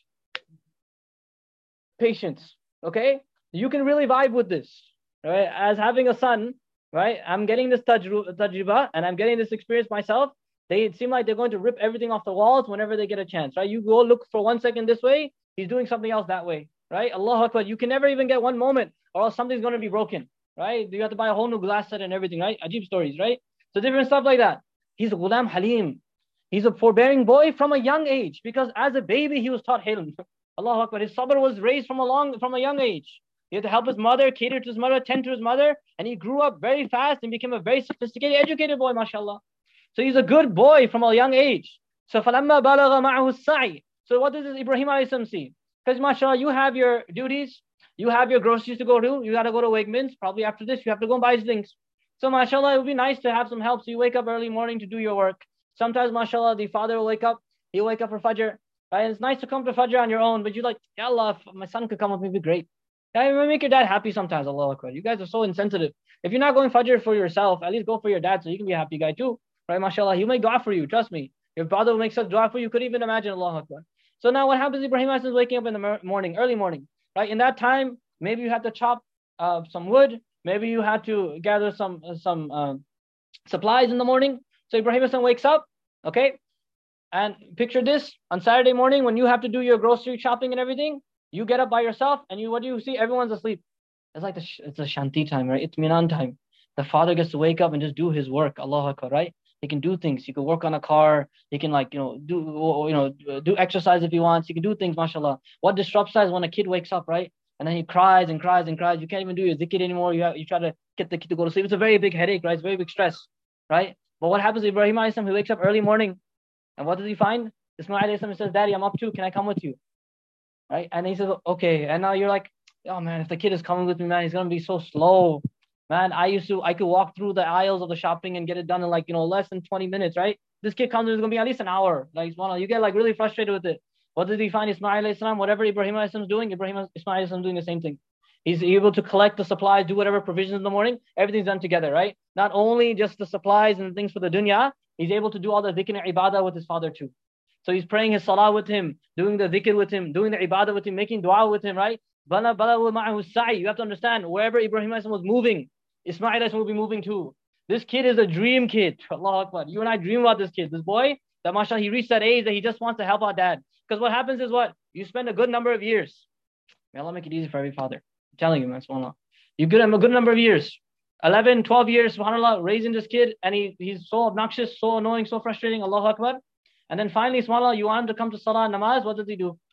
Patience. Okay. You can really vibe with this. Right. As having a son, right? I'm getting this tajriba and I'm getting this experience myself. They seem like they're going to rip everything off the walls whenever they get a chance. Right. You go look for one second this way, he's doing something else that way. Right? Allahu Akbar. You can never even get one moment or else something's going to be broken. Right? You have to buy a whole new glass set and everything. Right? Ajib stories. Right? So different stuff like that. He's a Ghulam Halim. He's a forbearing boy from a young age because as a baby he was taught hilm. Allahu Akbar. His sabr was raised from a long, from a young age. He had to help his mother, cater to his mother, tend to his mother, and he grew up very fast and became a very sophisticated, educated boy, mashallah. So he's a good boy from a young age. So فَلَمَّا بَلَغَ مَعَهُ السَّعِي. So what does Ibrahim alayhi salam see? Because mashallah, you have your duties, you have your groceries to go to, you got to go to Wegmans, probably after this, you have to go and buy things. So mashallah, it would be nice to have some help. So you wake up early morning to do your work. Sometimes mashallah, the father will wake up, he'll wake up for Fajr, Right? It's nice to come to Fajr on your own, but you're like, Ya Allah, if my son could come with me, it'd be great. Yeah, make your dad happy sometimes, Allahu Akbar. You guys are so insensitive. If you're not going Fajr for yourself, at least go for your dad so you can be a happy guy too. Right? MashaAllah, he'll make dua for you, trust me. Your brother will make such dua for you, you couldn't even imagine, Allahu Akbar. So now what happens, Ibrahim is waking up in the morning, early morning. Right? In that time, maybe you had to chop uh, some wood, maybe you had to gather some some uh, supplies in the morning. So Ibrahim wakes up, okay? And picture this, on Saturday morning when you have to do your grocery shopping and everything, you get up by yourself and you, what do you see? Everyone's asleep. It's like, the, it's a shanti time, right? It's minan time. The father gets to wake up and just do his work, Allahu Akbar, right? He can do things. He can work on a car. He can like, you know, do, you know, do exercise if he wants. He can do things, mashallah. What disrupts us when a kid wakes up, right? And then he cries and cries and cries. You can't even do your zikr anymore. You have, you try to get the kid to go to sleep. It's a very big headache, right? It's very big stress, right? But what happens to Ibrahim alayhi salam? He wakes up early morning. And what does he find? Ismail alayhi salam says, Daddy, I'm up too. Can I come with you? Right? And he says, okay. And now you're like, oh man, if the kid is coming with me, man, he's going to be so slow. Man, I used to, I could walk through the aisles of the shopping and get it done in like, you know, less than twenty minutes, right? This kid comes, it's going to be at least an hour. Like, you get like really frustrated with it. What did he find? Ismail alayhi salam, whatever Ibrahim alayhi salam is doing, Ibrahim Ismail alayhi salam doing the same thing. He's able to collect the supplies, do whatever provisions in the morning. Everything's done together, right? Not only just the supplies and things for the dunya, he's able to do all the dhikr and ibadah with his father too. So he's praying his salah with him, doing the dhikr with him, doing the ibadah with him, making dua with him, right? You have to understand, wherever Ibrahim was moving, Ismail will be moving too. This kid is a dream kid. Allahu Akbar. You and I dream about this kid. This boy, that mashallah, he reached that age that he just wants to help out dad. Because what happens is what? You spend a good number of years. May Allah make it easy for every father. I'm telling you, man, subhanAllah. You get him a good number of years. eleven, twelve years, subhanAllah, raising this kid, and he, he's so obnoxious, so annoying, so frustrating, Allahu Akbar. And then finally, subhanAllah, you want him to come to salah and namaz, what does he do?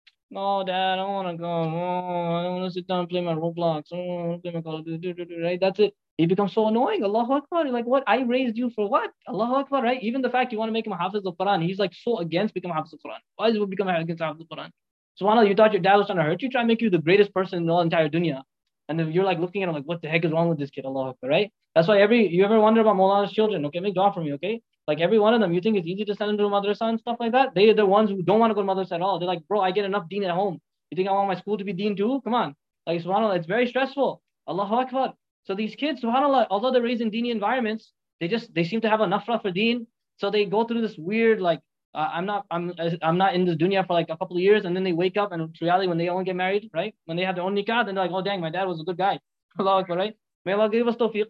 No, dad, I don't want to go. Oh, I don't want to sit down and play my Roblox. Oh, I want to play my Call of Duty, right? That's it. He becomes so annoying. Allahu Akbar. You're like, what? I raised you for what? Allahu Akbar, right? Even the fact you want to make him a Hafiz of Quran, he's like so against becoming a Hafiz of Quran. Why is he becoming against Hafiz of Quran? SubhanAllah, you thought your dad was trying to hurt you, trying to make you the greatest person in the whole entire dunya. And then you're like looking at him like, what the heck is wrong with this kid? Allahu Akbar, right? That's why every, you ever wonder about Maulana's children? Okay, make dua for me, okay? Like every one of them, you think it's easy to send them to a madrasa and stuff like that? They are the ones who don't want to go to madrasa at all. They're like, bro, I get enough deen at home. You think I want my school to be deen too? Come on. Like, subhanAllah, it's very stressful. Allahu Akbar. So these kids, subhanAllah, although they're raised in deeni environments, they just, they seem to have a nafra for deen. So they go through this weird, like, uh, I'm not, I'm, I'm not in this dunya for like a couple of years. And then they wake up and in reality, when they only get married, right? When they have their own nikah, then they're like, oh dang, my dad was a good guy. Allahu Akbar, right? May Allah give us tawfiq.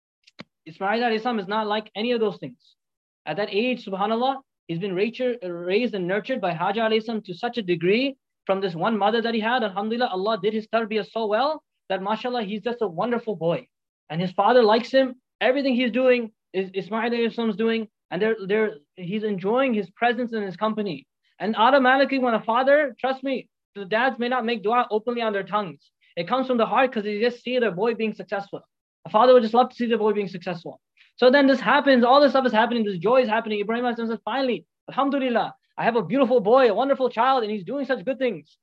Ismail alayhi salam is not like any of those things. At that age, subhanAllah, he's been raised and nurtured by Hajar alayhi salam to such a degree from this one mother that he had. Alhamdulillah, Allah did his tarbiyah so well that mashallah, he's just a wonderful boy. And his father likes him. Everything he's doing is Ismail alayhi salam's doing. And they're, they're, he's enjoying his presence in his company. And automatically when a father, trust me, the dads may not make dua openly on their tongues. It comes from the heart because they just see their boy being successful. A father would just love to see their boy being successful. So then this happens, all this stuff is happening, this joy is happening. Ibrahim says, finally, alhamdulillah, I have a beautiful boy, a wonderful child, and he's doing such good things.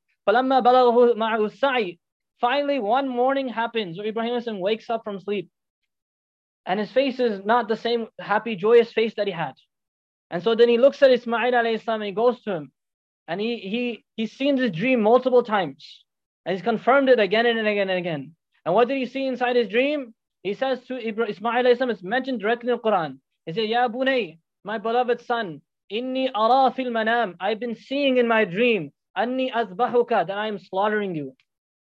Finally, one morning happens where Ibrahim wakes up from sleep. And his face is not the same happy, joyous face that he had. And so then he looks at Ismail alayhi salam and he goes to him. And he, he, he's seen this dream multiple times. And he's confirmed it again and again and again. And what did he see inside his dream? He says to Ismail alayhi salam, it's mentioned directly in the Quran. He said, Ya bunay, my beloved son, inni ara fil manam, I've been seeing in my dream, anni azbahuka, that I am slaughtering you.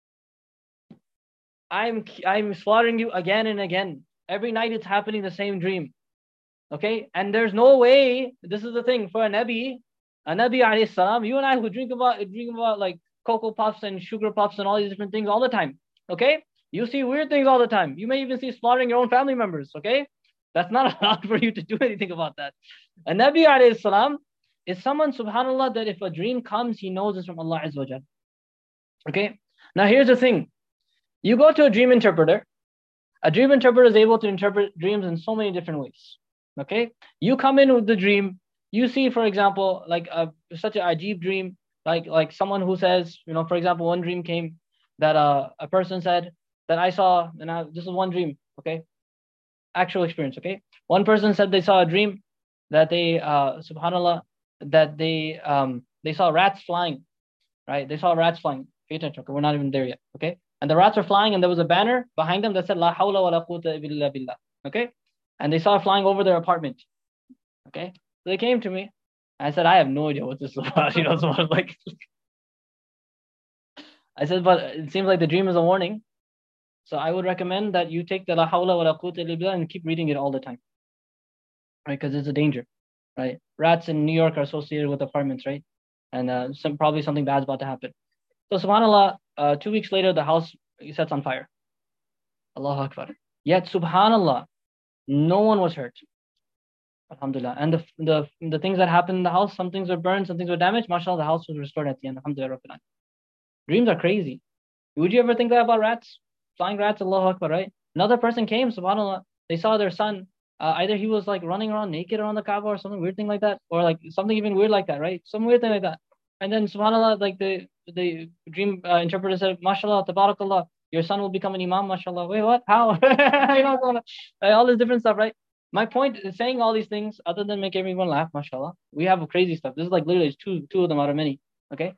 I'm, I'm slaughtering you again and again. Every night it's happening, the same dream. Okay? And there's no way, this is the thing, for a Nabi, a Nabi alayhi salam, you and I who drink about, drink about like Cocoa Puffs and Sugar Puffs and all these different things all the time. Okay? You see weird things all the time. You may even see slaughtering your own family members, okay? That's not allowed for you to do anything about that. A Nabi alayhi salam is someone, subhanAllah, that if a dream comes, he knows it's from Allah Azza wa Jal. Okay? Now here's the thing. You go to a dream interpreter. A dream interpreter is able to interpret dreams in so many different ways. Okay? You come in with the dream. You see, for example, like a, such an ajib dream, like, like someone who says, you know, for example, one dream came that uh, a person said, that I saw, and I, this is one dream, okay? Actual experience, okay? One person said they saw a dream that they, uh, subhanAllah, that they um, they saw rats flying, right? They saw rats flying. Pay attention, okay? We're not even there yet, okay? And the rats were flying, and there was a banner behind them that said, La hawla wa la quwwata illa billah, okay? And they saw it flying over their apartment, okay? So they came to me. I said, I have no idea what this is about. You know, so I was like, I said, but it seems like the dream is a warning. So I would recommend that you take the La hawla wa la quwwata illa billah and keep reading it all the time, right? Because it's a danger, right? Rats in New York are associated with apartments, right? And uh, some probably something bad's about to happen. So subhanAllah, uh, two weeks later, the house sets on fire. Allahu Akbar. Yet subhanAllah, no one was hurt. Alhamdulillah. And the, the the things that happened in the house, some things were burned, some things were damaged. MashaAllah, the house was restored at the end. Alhamdulillah. Dreams are crazy. Would you ever think that about rats? Flying rats, Allahu Akbar, right? Another person came, subhanAllah. They saw their son. Uh, either he was like running around naked around the Kaaba or something weird thing like that. Or like something even weird like that, right? Some weird thing like that. And then subhanAllah, like the the dream uh, interpreter said, MashaAllah, tabarakallah, your son will become an imam, MashaAllah. Wait, what? How? You know, all this different stuff, right? My point is saying all these things, other than make everyone laugh, MashaAllah, we have crazy stuff. This is like literally two, two of them out of many, okay?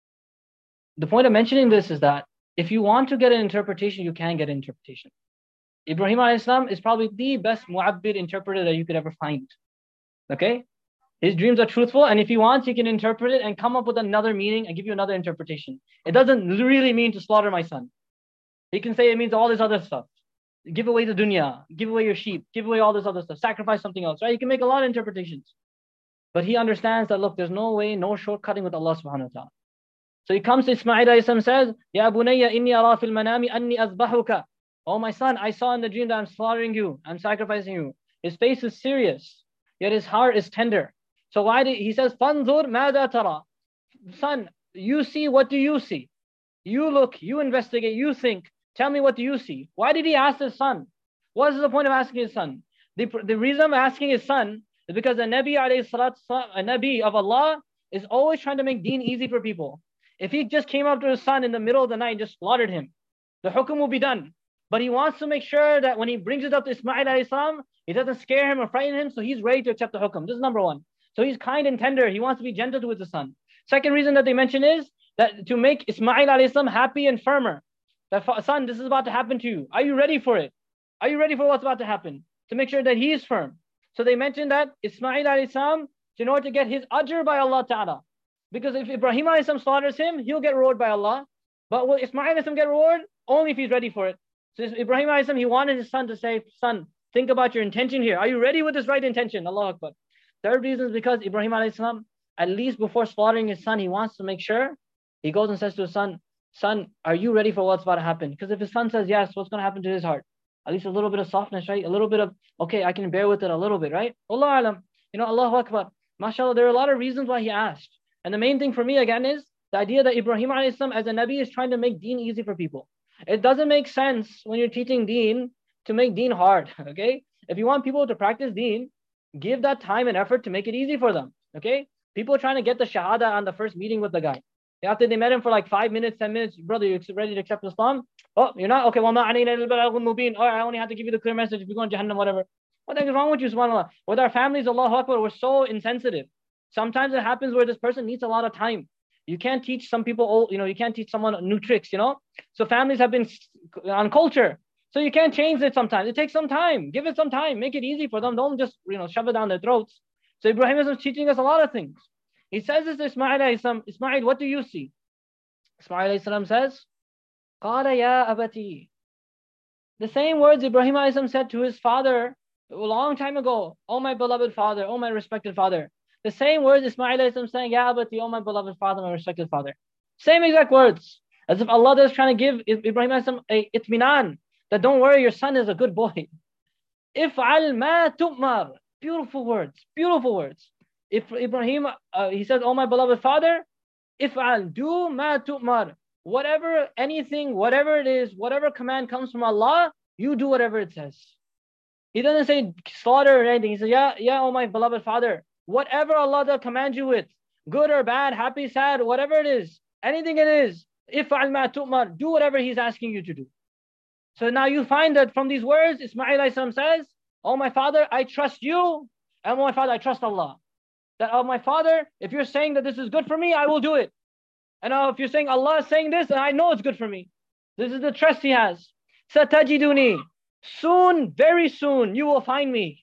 The point of mentioning this is that if you want to get an interpretation, you can get an interpretation. Ibrahim alayhi salam is probably the best mu'abbir interpreter that you could ever find, okay? His dreams are truthful, and if he wants, he can interpret it and come up with another meaning and give you another interpretation. It doesn't really mean to slaughter my son. He can say it means all this other stuff. Give away the dunya, give away your sheep, give away all this other stuff, sacrifice something else, right? He can make a lot of interpretations. But he understands that, look, there's no way, no shortcutting with Allah subhanahu wa ta'ala. So he comes to Ismail alayhi salam, says, Ya bunayya inni ara fil manami anni azbahuka. Oh my son, I saw in the dream that I'm slaughtering you, I'm sacrificing you. His face is serious, yet his heart is tender. So why did he says, Fanzur mada tara. Son, you see, what do you see? You look, you investigate, you think. Tell me, what do you see? Why did he ask his son? What is the point of asking his son? The, the reason I'm asking his son is because the Nabi alayhi salatu, a Nabi of Allah is always trying to make deen easy for people. If he just came up to his son in the middle of the night and just slaughtered him, the hukum will be done. But he wants to make sure that when he brings it up to Ismail alayhi salam, it doesn't scare him or frighten him, so he's ready to accept the hukum. This is number one. So he's kind and tender. He wants to be gentle with his son. Second reason that they mention is that to make Ismail alayhi salam happy and firmer. That, son, this is about to happen to you. Are you ready for it? Are you ready for what's about to happen? To make sure that he is firm. So they mentioned that Ismail alayhi salam, in order to get his ajr by Allah ta'ala. Because if Ibrahim alayhi salam slaughters him, he'll get reward by Allah. But will Ismail alayhi salam get reward? Only if he's ready for it. So Ibrahim alayhi salam, he wanted his son to say, son, think about your intention here. Are you ready with this right intention? Allahu Akbar. Third reason is because Ibrahim alayhi salam, at least before slaughtering his son, he wants to make sure. He goes and says to his son, son, are you ready for what's about to happen? Because if his son says yes, what's going to happen to his heart? At least a little bit of softness, right? A little bit of, okay, I can bear with it a little bit, right? Allah alam. You know, Allahu Akbar. MashaAllah, there are a lot of reasons why he asked. And the main thing for me, again, is the idea that Ibrahim alayhi salam as a Nabi is trying to make deen easy for people. It doesn't make sense when you're teaching deen to make deen hard, okay? If you want people to practice deen, give that time and effort to make it easy for them, okay? People are trying to get the shahada on the first meeting with the guy. After they met him for like five minutes, ten minutes, brother, you're ready to accept Islam? Oh, you're not? Okay, well, ma alayna illa al-balagh al-mubin. Oh, I only have to give you the clear message. If you go in Jahannam, whatever. What the heck is wrong with you, subhanAllah? With our families, Allahu Akbar, we're so insensitive. Sometimes it happens where this person needs a lot of time. You can't teach some people, old, you know, you can't teach someone new tricks, you know? So families have been on culture. So you can't change it sometimes. It takes some time. Give it some time. Make it easy for them. Don't just, you know, shove it down their throats. So Ibrahim is teaching us a lot of things. He says this to Ismail alayhi salam, Ismail, what do you see? Ismail alayhi salam says, Qala ya abati. The same words Ibrahim alayhi salam said to his father a long time ago. Oh my beloved father, oh my respected father. The same words Ismail alayhi salam saying, Ya abati, oh my beloved father, my respected father. Same exact words. As if Allah is trying to give Ibrahim alayhi salam a itminan, that don't worry, your son is a good boy. If'al ma tu'mar. Beautiful words, beautiful words. If Ibrahim, uh, he says, oh my beloved father, If'al, do ma tu'mar. Whatever, anything, whatever it is, whatever command comes from Allah, you do whatever it says. He doesn't say slaughter or anything. He says, yeah, yeah, oh my beloved father, whatever Allah does command you with, good or bad, happy, sad, whatever it is, anything it is, If'al ma tu'mar, do whatever he's asking you to do. So now you find that from these words, Ismail alayhi salam says, oh my father, I trust you, and oh my father, I trust Allah. That, oh, my father, if you're saying that this is good for me, I will do it. And uh, if you're saying Allah is saying this, then I know it's good for me. This is the trust he has. Satajiduni. Soon, very soon, you will find me.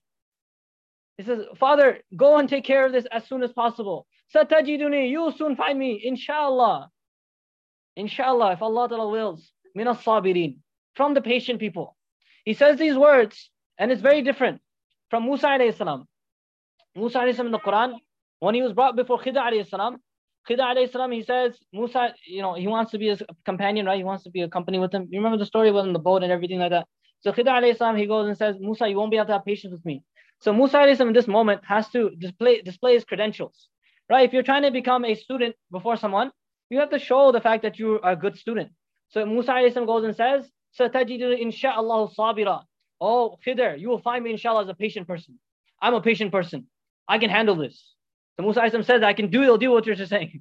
He says, Father, go and take care of this as soon as possible. Satajiduni, you will soon find me, inshallah. Inshallah, if Allah Ta'ala wills. Min as-sabirin. From the patient people. He says these words, and it's very different from Musa alayhi salam. Musa alayhi salam in the Quran, when he was brought before Khidr alayhi salam, Khidr alayhi salam, he says, Musa, you know, he wants to be his companion, right? He wants to be a company with him. You remember the story with the boat and everything like that? So Khidr alayhi salam, he goes and says, Musa, you won't be able to have patience with me. So Musa alayhi salam in this moment has to display, display his credentials, right? If you're trying to become a student before someone, you have to show the fact that you are a good student. So Musa alayhi salam goes and says, Satajiduni insha'Allah sabira. Oh, Khidr, you will find me inshallah as a patient person. I'm a patient person. I can handle this. So Musa alayhi salam says, I can do, he'll do what you're just saying.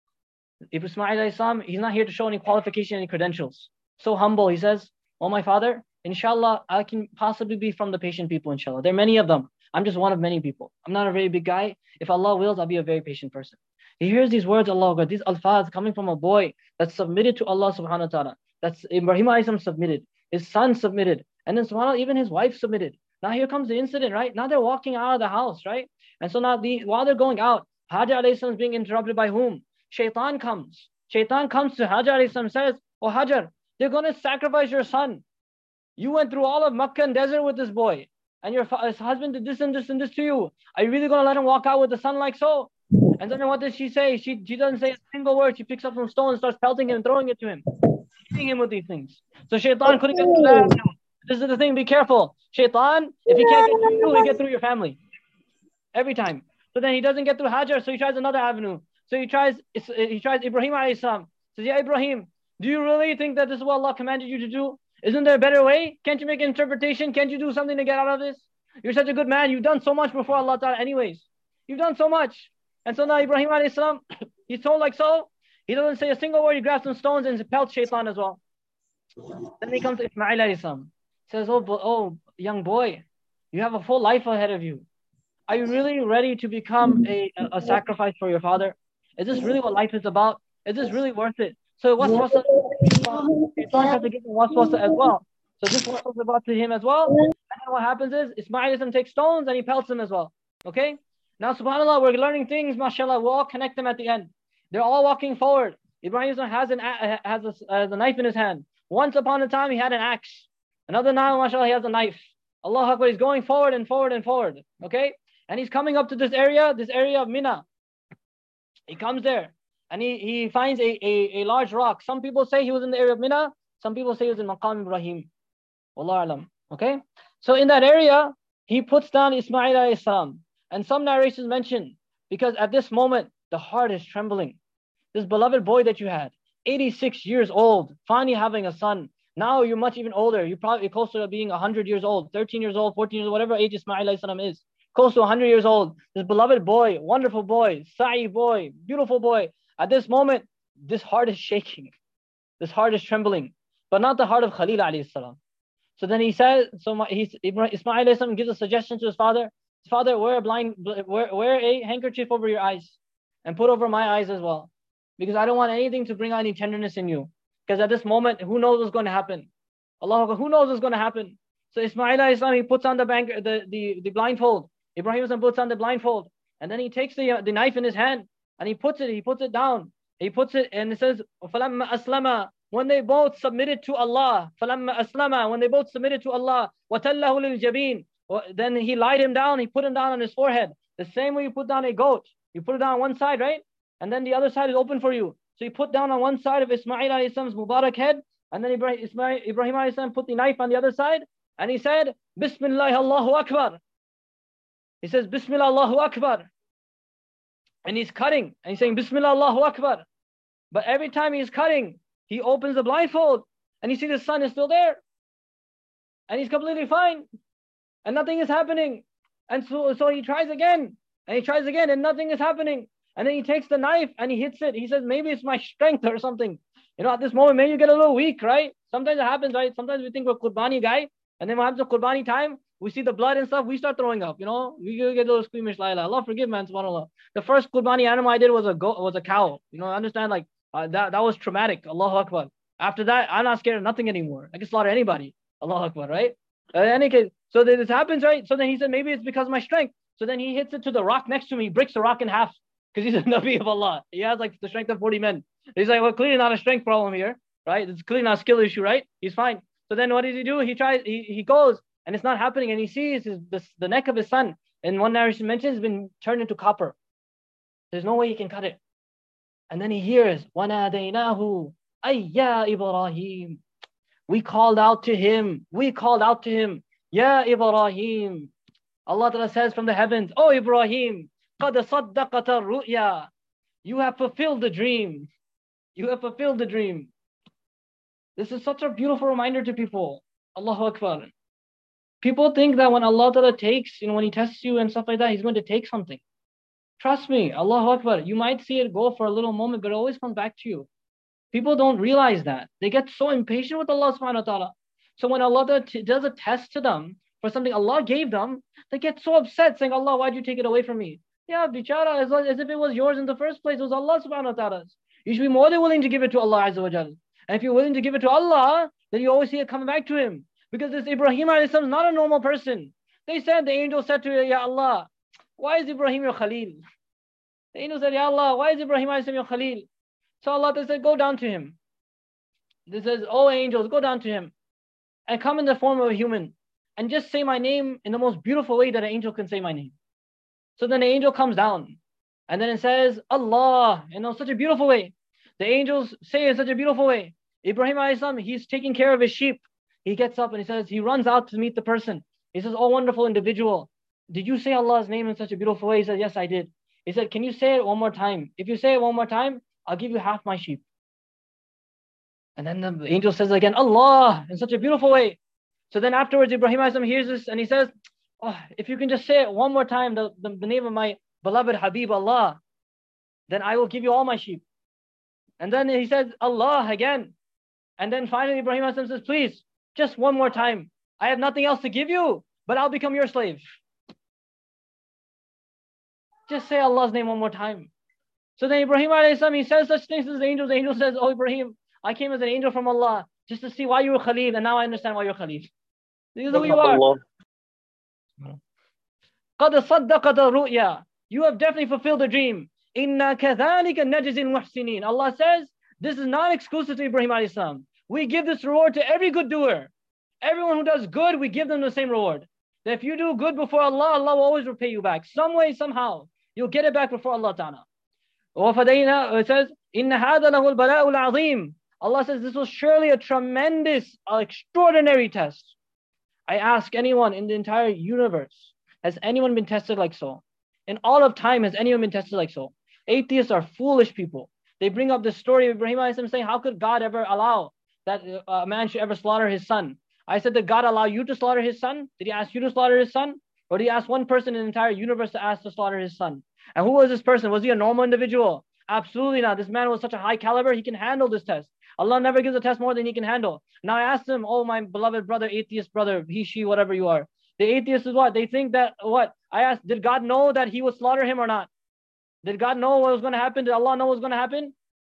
Ismail alayhi salam, he's not here to show any qualification, any credentials. So humble, he says, oh my father, inshallah, I can possibly be from the patient people, inshallah. There are many of them. I'm just one of many people. I'm not a very big guy. If Allah wills, I'll be a very patient person. He hears these words, Allah, these alfaz coming from a boy that's submitted to Allah subhanahu wa ta'ala. That's Ibrahim alayhi salam submitted. His son submitted. And then subhanAllah, even his wife submitted. Now here comes the incident, right? Now they're walking out of the house, right? And so now the, while they're going out, Hajar alayhi salam is being interrupted by whom? Shaitan comes. Shaitan comes to Hajar alayhi salam and says, oh Hajar, they're going to sacrifice your son. You went through all of Makkah and desert with this boy. And your his husband did this and this and this to you. Are you really going to let him walk out with the son like so? And then what does she say? She, she doesn't say a single word. She picks up some stone and starts pelting him and throwing it to him. Hitting him with these things. So Shaitan couldn't get through that. This is the thing, be careful. Shaitan, if he can't get through you, he'll get through your family. Every time. So then he doesn't get through Hajar, so he tries another avenue. So he tries he tries Ibrahim alayhi salam. Says, yeah, Ibrahim, do you really think that this is what Allah commanded you to do? Isn't there a better way? Can't you make an interpretation? Can't you do something to get out of this? You're such a good man. You've done so much before Allah Ta'ala anyways. You've done so much. And so now Ibrahim alayhi salam, he's told like so. He doesn't say a single word. He grabs some stones and pelts Shaitan as well. Then he comes to Ismail alayhi salam. Says, oh, oh, young boy, you have a full life ahead of you. Are you really ready to become a, a sacrifice for your father? Is this really what life is about? Is this really worth it? So waswasa, Shaitan has to give him waswasa as well. So this waswasa is about to him as well. And then what happens is, Ismail takes stones and he pelts him as well. Okay? Now, subhanAllah, we're learning things, mashallah, we'll all connect them at the end. They're all walking forward. Ibrahim has, an, has, a, has a knife in his hand. Once upon a time, he had an axe. Another now, mashallah, he has a knife. Allah Akbar, he's going forward and forward and forward. Okay? And he's coming up to this area, this area of Mina. He comes there and he, he finds a, a, a large rock. Some people say he was in the area of Mina. Some people say he was in Maqam Ibrahim. Wallahu alam. Okay? So in that area, he puts down Ismail alayhi salam. And some narrations mention, because at this moment, the heart is trembling. This beloved boy that you had, eighty-six years old, finally having a son. Now you're much even older. You're probably closer to being one hundred years old, thirteen years old, fourteen years old, whatever age Ismail alayhi salam is. Close to one hundred years old. This beloved boy, wonderful boy, sa'i boy, beautiful boy. At this moment, this heart is shaking. This heart is trembling. But not the heart of Khalil alayhi salam. So then he says, so he's, Ismail alayhi salam gives a suggestion to his father. His father, wear a blind, wear, wear a handkerchief over your eyes. And put over my eyes as well. Because I don't want anything to bring out any tenderness in you. Because at this moment, who knows what's going to happen? Allah, who knows what's going to happen? So Ismail alayhi salam, he puts on the, bank, the, the, the blindfold. Ibrahim puts on the blindfold. And then he takes the, uh, the knife in his hand. And he puts it, he puts it down. He puts it and it says, فَلَمَّا أَسْلَمَا. When they both submitted to Allah. فَلَمَّا أَسْلَمَا. When they both submitted to Allah. وَتَلَّهُ لِلْجَبِينَ. Then he lied him down. He put him down on his forehead. The same way you put down a goat. You put it down on one side, right? And then the other side is open for you. So he put down on one side of Ismail alayhi salam's Mubarak head. And then Ibrahim, Ismail, Ibrahim alayhi salam put the knife on the other side. And he said, Bismillah Allahu Akbar. He says, Bismillah Allahu Akbar. And he's cutting. And he's saying, Bismillah Allahu Akbar. But every time he's cutting, he opens the blindfold. And you see the sun is still there. And he's completely fine. And nothing is happening. And so, so he tries again. And he tries again and nothing is happening. And then he takes the knife and he hits it. He says, maybe it's my strength or something. You know, at this moment, maybe you get a little weak, right? Sometimes it happens, right? Sometimes we think we're Qurbani guy. And then when it happens to Qurbani time, we see the blood and stuff, we start throwing up, you know. We get a little squeamish, la ilaha. Allah forgive, man, subhanAllah. The first Qurbani animal I did was a goat, was a cow. You know, I understand, like, uh, that, that was traumatic. Allahu Akbar. After that, I'm not scared of nothing anymore. I can slaughter anybody. Allahu Akbar, right? Uh, in any case, so this happens, right? So then he said, maybe it's because of my strength. So then he hits it to the rock next to me, breaks the rock in half, because he's a Nabi of Allah. He has like the strength of forty men. He's like, well, clearly not a strength problem here, right? It's clearly not a skill issue, right? He's fine. So then what does he do? He tries, he, he goes, and it's not happening, and he sees his, the, the neck of his son, and one narration mentions, has been turned into copper. There's no way he can cut it. And then he hears, وَنَادَيْنَاهُ أَيْ يَا إِبْرَاهِيمُ. We called out to him. We called out to him. Ya Ibrahim. Allah Ta'ala says from the heavens, Oh Ibrahim, قَدْ صَدَّقَتَ الرُّؤْيَا. You have fulfilled the dream. You have fulfilled the dream. This is such a beautiful reminder to people. Allahu Akbar. People think that when Allah Ta'ala takes, you know, when He tests you and stuff like that, He's going to take something. Trust me, Allahu Akbar. You might see it go for a little moment, but it always comes back to you. People don't realize that. They get so impatient with Allah subhanahu wa ta'ala. So when Allah does a test to them for something Allah gave them, they get so upset saying, Allah, why'd you take it away from me? Yeah, bichara, as, as if it was yours in the first place. It was Allah subhanahu wa ta'ala's. You should be more than willing to give it to Allah azza wa jal. And if you're willing to give it to Allah, then you always see it coming back to Him. Because this Ibrahim alayhi salam is not a normal person. They said, the angel said to Ya Allah, why is Ibrahim your Khalil? The angel said, Ya Allah, why is Ibrahim alayhi salam your Khalil? So Allah said, go down to him. This says, oh angels, go down to him and come in the form of a human and just say my name in the most beautiful way that an angel can say my name. So then the angel comes down and then it says, Allah, in such a beautiful way. The angels say in such a beautiful way. Ibrahim alayhi salam, he's taking care of his sheep. He gets up and he says, he runs out to meet the person. He says, oh wonderful individual, did you say Allah's name in such a beautiful way? He said, yes, I did. He said, can you say it one more time? If you say it one more time, I'll give you half my sheep. And then the angel says again, Allah, in such a beautiful way. So then afterwards, Ibrahim alayhi salam hears this and he says, oh, if you can just say it one more time, the, the, the name of my beloved Habib Allah, then I will give you all my sheep. And then he says, Allah again. And then finally Ibrahim alayhi salam says, please, just one more time. I have nothing else to give you, but I'll become your slave. Just say Allah's name one more time. So then Ibrahim alayhi salam, he says such things to the angel. The angel says, oh Ibrahim, I came as an angel from Allah just to see why you were Khalil, and now I understand why you're Khalil. This is who you are. قَدْ صَدَّقَتَ الرُّؤْيَا. You have definitely fulfilled the dream. إِنَّا كَذَلِكَ نَجْزِي الْمُحْسِنِينَ. Allah says, this is not exclusive to Ibrahim alayhi salam. We give this reward to every good doer. Everyone who does good, we give them the same reward. That if you do good before Allah, Allah will always repay you back. Some way, somehow, you'll get it back before Allah Ta'ala. وَفَدَيْنَا, it says, إِنَّ هَذَا لَهُ الْبَلَاءُ الْعَظِيمُ. Allah says this was surely a tremendous, uh, extraordinary test. I ask anyone in the entire universe, has anyone been tested like so? In all of time, has anyone been tested like so? Atheists are foolish people. They bring up this story of Ibrahim alayhi salam saying, how could God ever allow that a man should ever slaughter his son? I said, did God allow you to slaughter his son? Did He ask you to slaughter his son? Or did He ask one person in the entire universe to ask to slaughter his son? And who was this person? Was he a normal individual? Absolutely not. This man was such a high caliber, he can handle this test. Allah never gives a test more than he can handle. Now I asked him, oh my beloved brother, atheist brother, he, she, whatever you are. The atheist is what? They think that, what? I asked, did God know that he would slaughter him or not? Did God know what was going to happen? Did Allah know what was going to happen?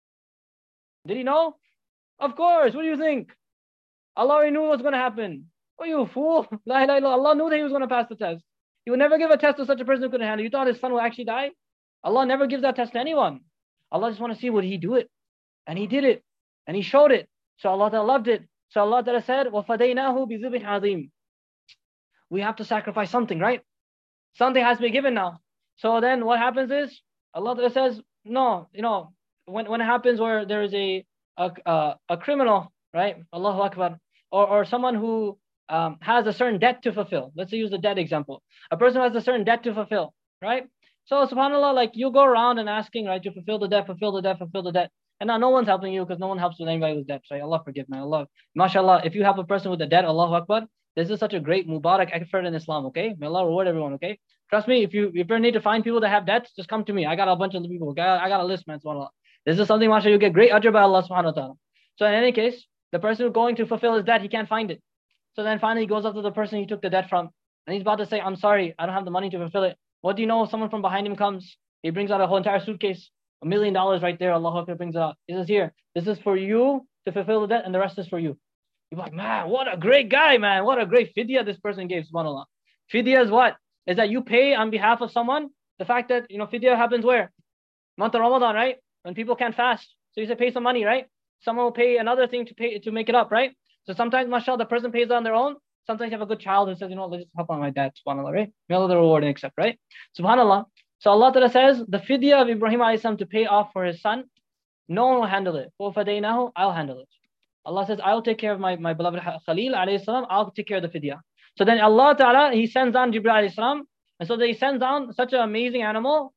Did He know? Of course. What do you think? Allah already knew what was going to happen. Oh, you fool. La ilaha illallah. Allah knew that he was going to pass the test. He would never give a test to such a person who couldn't handle it. You thought his son would actually die? Allah never gives that test to anyone. Allah just want to see, would he do it? And he did it. And he showed it. So Allah Ta'ala loved it. So Allah Ta'ala said, وَفَدَيْنَاهُ بِذِبْحٍ عَظِيمٍ. We have to sacrifice something, right? Something has to be given now. So then what happens is, Allah Ta'ala says, no, you know, when, when it happens where there is a, a, a, a criminal, right? Allahu Akbar. Or, or someone who um, has a certain debt to fulfill. Let's use the debt example. A person who has a certain debt to fulfill, right? So subhanAllah, like you go around and asking, right, to fulfill the debt, fulfill the debt, fulfill the debt. And now no one's helping you because no one helps with anybody with debt. Right? Allah forgive me. Allah. MashaAllah, if you help a person with a debt, Allahu Akbar, this is such a great Mubarak effort in Islam, okay? May Allah reward everyone, okay? Trust me, if you if you need to find people that have debts, just come to me. I got a bunch of people. I got, I got a list, man, subhanAllah. This is something, mashallah, you get great ajr by Allah subhanahu wa ta'ala. So in any case, the person who's going to fulfill his debt, he can't find it. So then finally he goes up to the person he took the debt from. And he's about to say, I'm sorry, I don't have the money to fulfill it. What do you know? Someone from behind him comes. He brings out a whole entire suitcase, a million dollars right there. Allahu Akbar brings it out. He says, here, this is for you to fulfill the debt, and the rest is for you. You're like, man, what a great guy, man. What a great fidya this person gave, subhanAllah. Fidya is what? Is that you pay on behalf of someone. The fact that, you know, fidya happens where? Month of Ramadan, right? When people can't fast. So you say pay some money, right? Someone will pay another thing to pay to make it up, right? So sometimes, mashallah, the person pays on their own. Sometimes you have a good child who says, you know, let's just help on my dad, subhanAllah, right? May Allah the reward and accept, right? SubhanAllah. So Allah Ta'ala says, the fidya of Ibrahim alayhi salam to pay off for his son, no one will handle it. فَفَدَيْنَاهُ, I'll handle it. Allah says, I'll take care of my, my beloved Khalil alayhi salam, I'll take care of the fidya. So then Allah Ta'ala, He sends on Jibreel alayhi salam, and so he sends down such an amazing animal,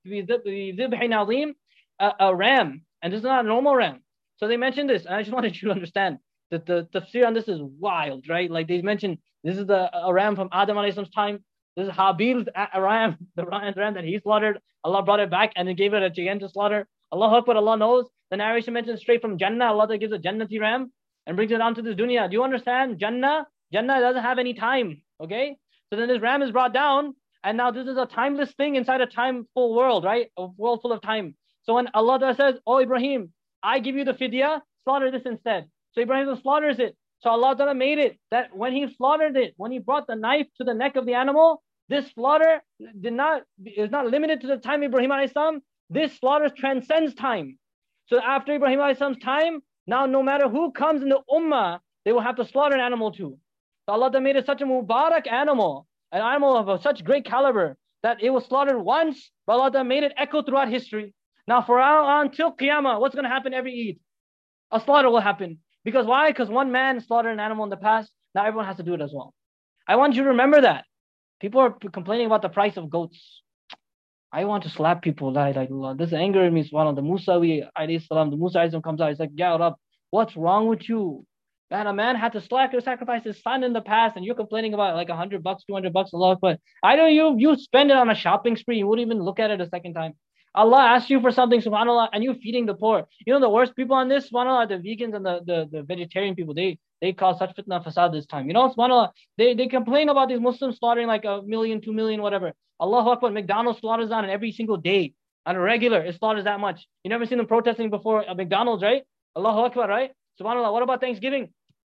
a, a ram, and this is not a normal ram. So they mentioned this, and I just wanted you to understand that the tafsir on this is wild, right? Like they mentioned, this is the a ram from Adam alayhi salam's time. This is Habil's a ram, the ram that he slaughtered. Allah brought it back and then gave it a giant to slaughter. Allahu Akbar, Allah knows. The narration mentions straight from Jannah. Allah gives a Jannati ram and brings it onto this dunya. Do you understand? Jannah, Jannah doesn't have any time, okay? So then this ram is brought down, and now this is a timeless thing inside a time-full world, right? A world full of time. So when Allah says, oh Ibrahim, I give you the fidya, slaughter this instead. So Ibrahim slaughters it. So Allah Ta'ala made it that when he slaughtered it, when he brought the knife to the neck of the animal, this slaughter did not is not limited to the time of Ibrahim alayhi salam. This slaughter transcends time. So after Ibrahim alayhi salam's time, now no matter who comes in the ummah, they will have to slaughter an animal too. So Allah Ta'ala made it such a mubarak animal, an animal of a, such great caliber, that it was slaughtered once, but Allah Ta'ala made it echo throughout history. Now for now until Qiyamah, what's going to happen every Eid? A slaughter will happen. Because why? Because one man slaughtered an animal in the past. Now everyone has to do it as well. I want you to remember that. People are complaining about the price of goats. I want to slap people. La ilaha illallah. This angered me. Subhanallah. The Musawi alayhi salam, the Musa alayhi salam comes out. He's like, Ya Rab, what's wrong with you? Man, a man had to sacrifice his son in the past, and you're complaining about like a hundred bucks, two hundred bucks, Allah. But I know you, you spend it on a shopping spree. You wouldn't even look at it a second time. Allah asks you for something, subhanAllah, and you feeding the poor. You know the worst people on this, subhanAllah, are the vegans and the, the, the vegetarian people. They they cause such fitna fasad this time. You know, subhanAllah, they, they complain about these Muslims slaughtering like a million, two million, whatever. Allahu Akbar, McDonald's slaughters on it every single day. On a regular, it slaughters that much. You never seen them protesting before at McDonald's, right? Allahu Akbar, right? SubhanAllah, what about Thanksgiving?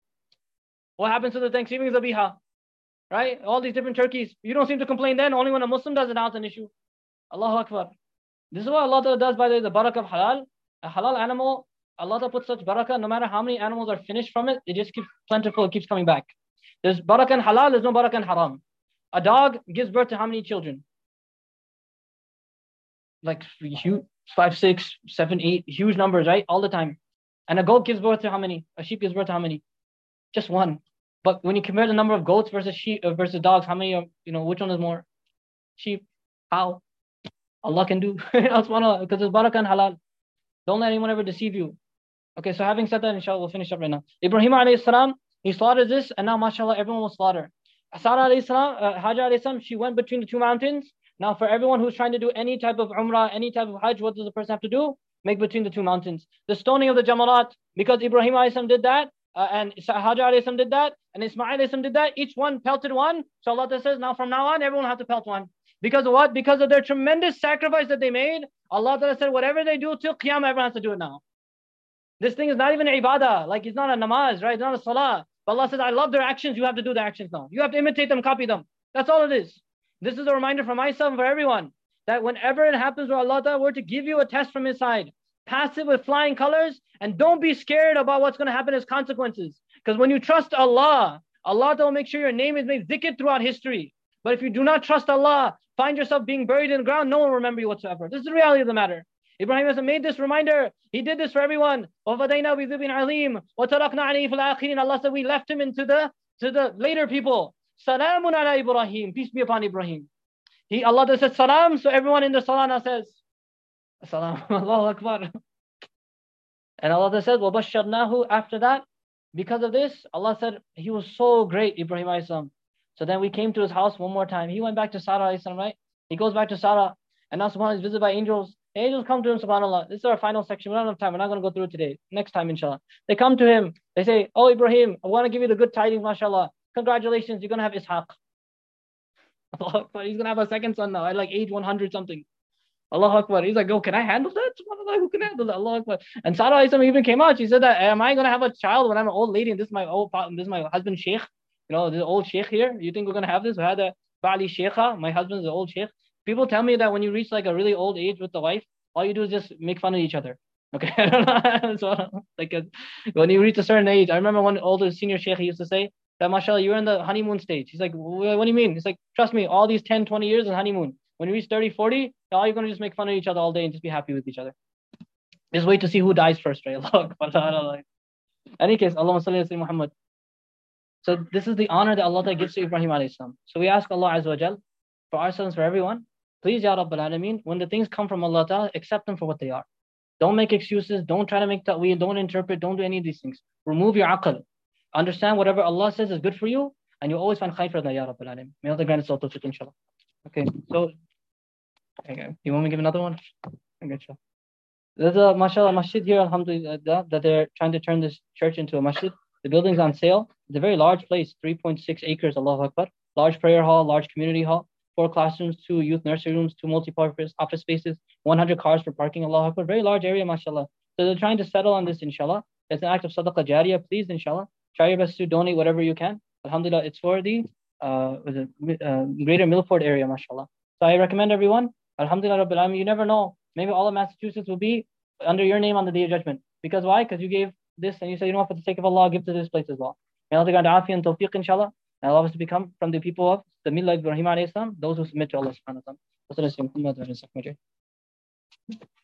What happens to the Thanksgiving zabiha? Right? All these different turkeys. You don't seem to complain then. Only when a Muslim does it, now it's an issue. Allahu Akbar. This is what Allah does, by the way, the barakah of halal. A halal animal, Allah puts such barakah, no matter how many animals are finished from it, it just keeps plentiful, it keeps coming back. There's barakah in halal, there's no barakah in haram. A dog gives birth to how many children? Like huge, five, six, seven, eight, huge numbers, right? All the time. And a goat gives birth to how many? A sheep gives birth to how many? Just one. But when you compare the number of goats versus sheep uh, versus dogs, how many, are, you know, which one is more? Sheep. How? Allah can do, because it's barakah and halal. Don't let anyone ever deceive you. Okay, so having said that, inshallah, we'll finish up right now. Ibrahim alayhi salam, he slaughtered this, and now, mashallah, everyone will slaughter. Sarah alayhi salam, uh, Hajar alayhi salam, she went between the two mountains. Now, for everyone who's trying to do any type of umrah, any type of hajj, what does the person have to do? Make between the two mountains. The stoning of the jamarat, because Ibrahim alayhi salam did that, uh, and Hajar alayhi salam did that, and Ismail alayhi salam did that, each one pelted one. So Allah says, now from now on, everyone will have to pelt one. Because of what? Because of their tremendous sacrifice that they made. Allah Ta'ala said, whatever they do till Qiyamah, everyone has to do it now. This thing is not even ibadah. Like, it's not a namaz, right? It's not a salah. But Allah says, I love their actions. You have to do their actions now. You have to imitate them, copy them. That's all it is. This is a reminder for myself and for everyone, that whenever it happens where Allah Ta'ala were to give you a test from His side, pass it with flying colors, and don't be scared about what's going to happen as consequences. Because when you trust Allah, Allah Ta'ala will make sure your name is made zikr throughout history. But if you do not trust Allah, find yourself being buried in the ground, no one will remember you whatsoever. This is the reality of the matter. Ibrahim has made this reminder. He did this for everyone. Allah said we left him into the to the later people. Salamun ala Ibrahim. Peace be upon Ibrahim. He Allah said salam, so everyone in the salah says salam. Allahu Akbar. And Allah said, وَبَشَّرْنَاهُ. After that, because of this, Allah said he was so great, Ibrahim alayhi salam. So then we came to his house one more time. He went back to Sarah alayhi salam, right? He goes back to Sarah, and now subhanAllah is visited by angels. The angels come to him, subhanAllah. This is our final section. We don't have time. We're not going to go through it today. Next time, inshallah. They come to him. They say, oh, Ibrahim, I want to give you the good tidings, mashallah. Congratulations, you're going to have Ishaq. Allahu Akbar. He's going to have a second son now at like age one hundred something. Allahu Akbar. He's like, oh, can I handle that? SubhanAllah, who can handle that? Allahu Akbar. And Sarah Islam even came out. She said that, am I going to have a child when I'm an old lady and this is my old, this is my husband Sheikh? You know, this old Sheikh here. You think we're going to have this? We had a Ba'ali Sheikha. My husband is an old Sheikh. People tell me that when you reach like a really old age with the wife, all you do is just make fun of each other. Okay. I don't know. So, like, uh, when you reach a certain age, I remember one older senior Sheikh used to say that, mashallah, you're in the honeymoon stage. He's like, what do you mean? He's like, trust me, all these ten, twenty years is honeymoon. When you reach thirty, forty, all you're going to just make fun of each other all day and just be happy with each other. Just wait to see who dies first, right? In any case, Allahumma salli ala Muhammad. So this is the honor that Allah gives to Ibrahim alayhi salam. So we ask Allah Azza wa Jal, for ourselves, for everyone, please, Ya Rabbal Alameen, when the things come from Allah Ta'ala, accept them for what they are. Don't make excuses. Don't try to make ta'weel. Don't interpret. Don't do any of these things. Remove your aql. Understand whatever Allah says is good for you, and you always find khair for that, Ya Rabbal Alameen. May Allah grant us all tawfiq, inshallah. Okay, so, okay, you want me to give another one? Okay, sure. There's a, mashallah, masjid here, alhamdulillah, that they're trying to turn this church into a masjid. The building's on sale. It's a very large place, three point six acres, Allahu Akbar. Large prayer hall, large community hall, four classrooms, two youth nursery rooms, two multi-purpose office spaces, one hundred cars for parking, Allahu Akbar. Very large area, mashallah. So they're trying to settle on this, inshallah. It's an act of sadaqah jariyah. Please, inshallah, try your best to donate whatever you can. Alhamdulillah, it's for the uh, uh, greater Milford area, mashallah. So I recommend everyone, alhamdulillah, Rabbil Alameen, you never know. Maybe all of Massachusetts will be under your name on the Day of Judgment. Because why? Because you gave this and you said, you know what, for the sake of Allah, give to this place as well. May Allah grant afiyah and tawfiq, inshallah, and allow us to become from the people of the Millah Ibrahim alayhi salam, those who submit to Allah subhanahu wa ta'ala.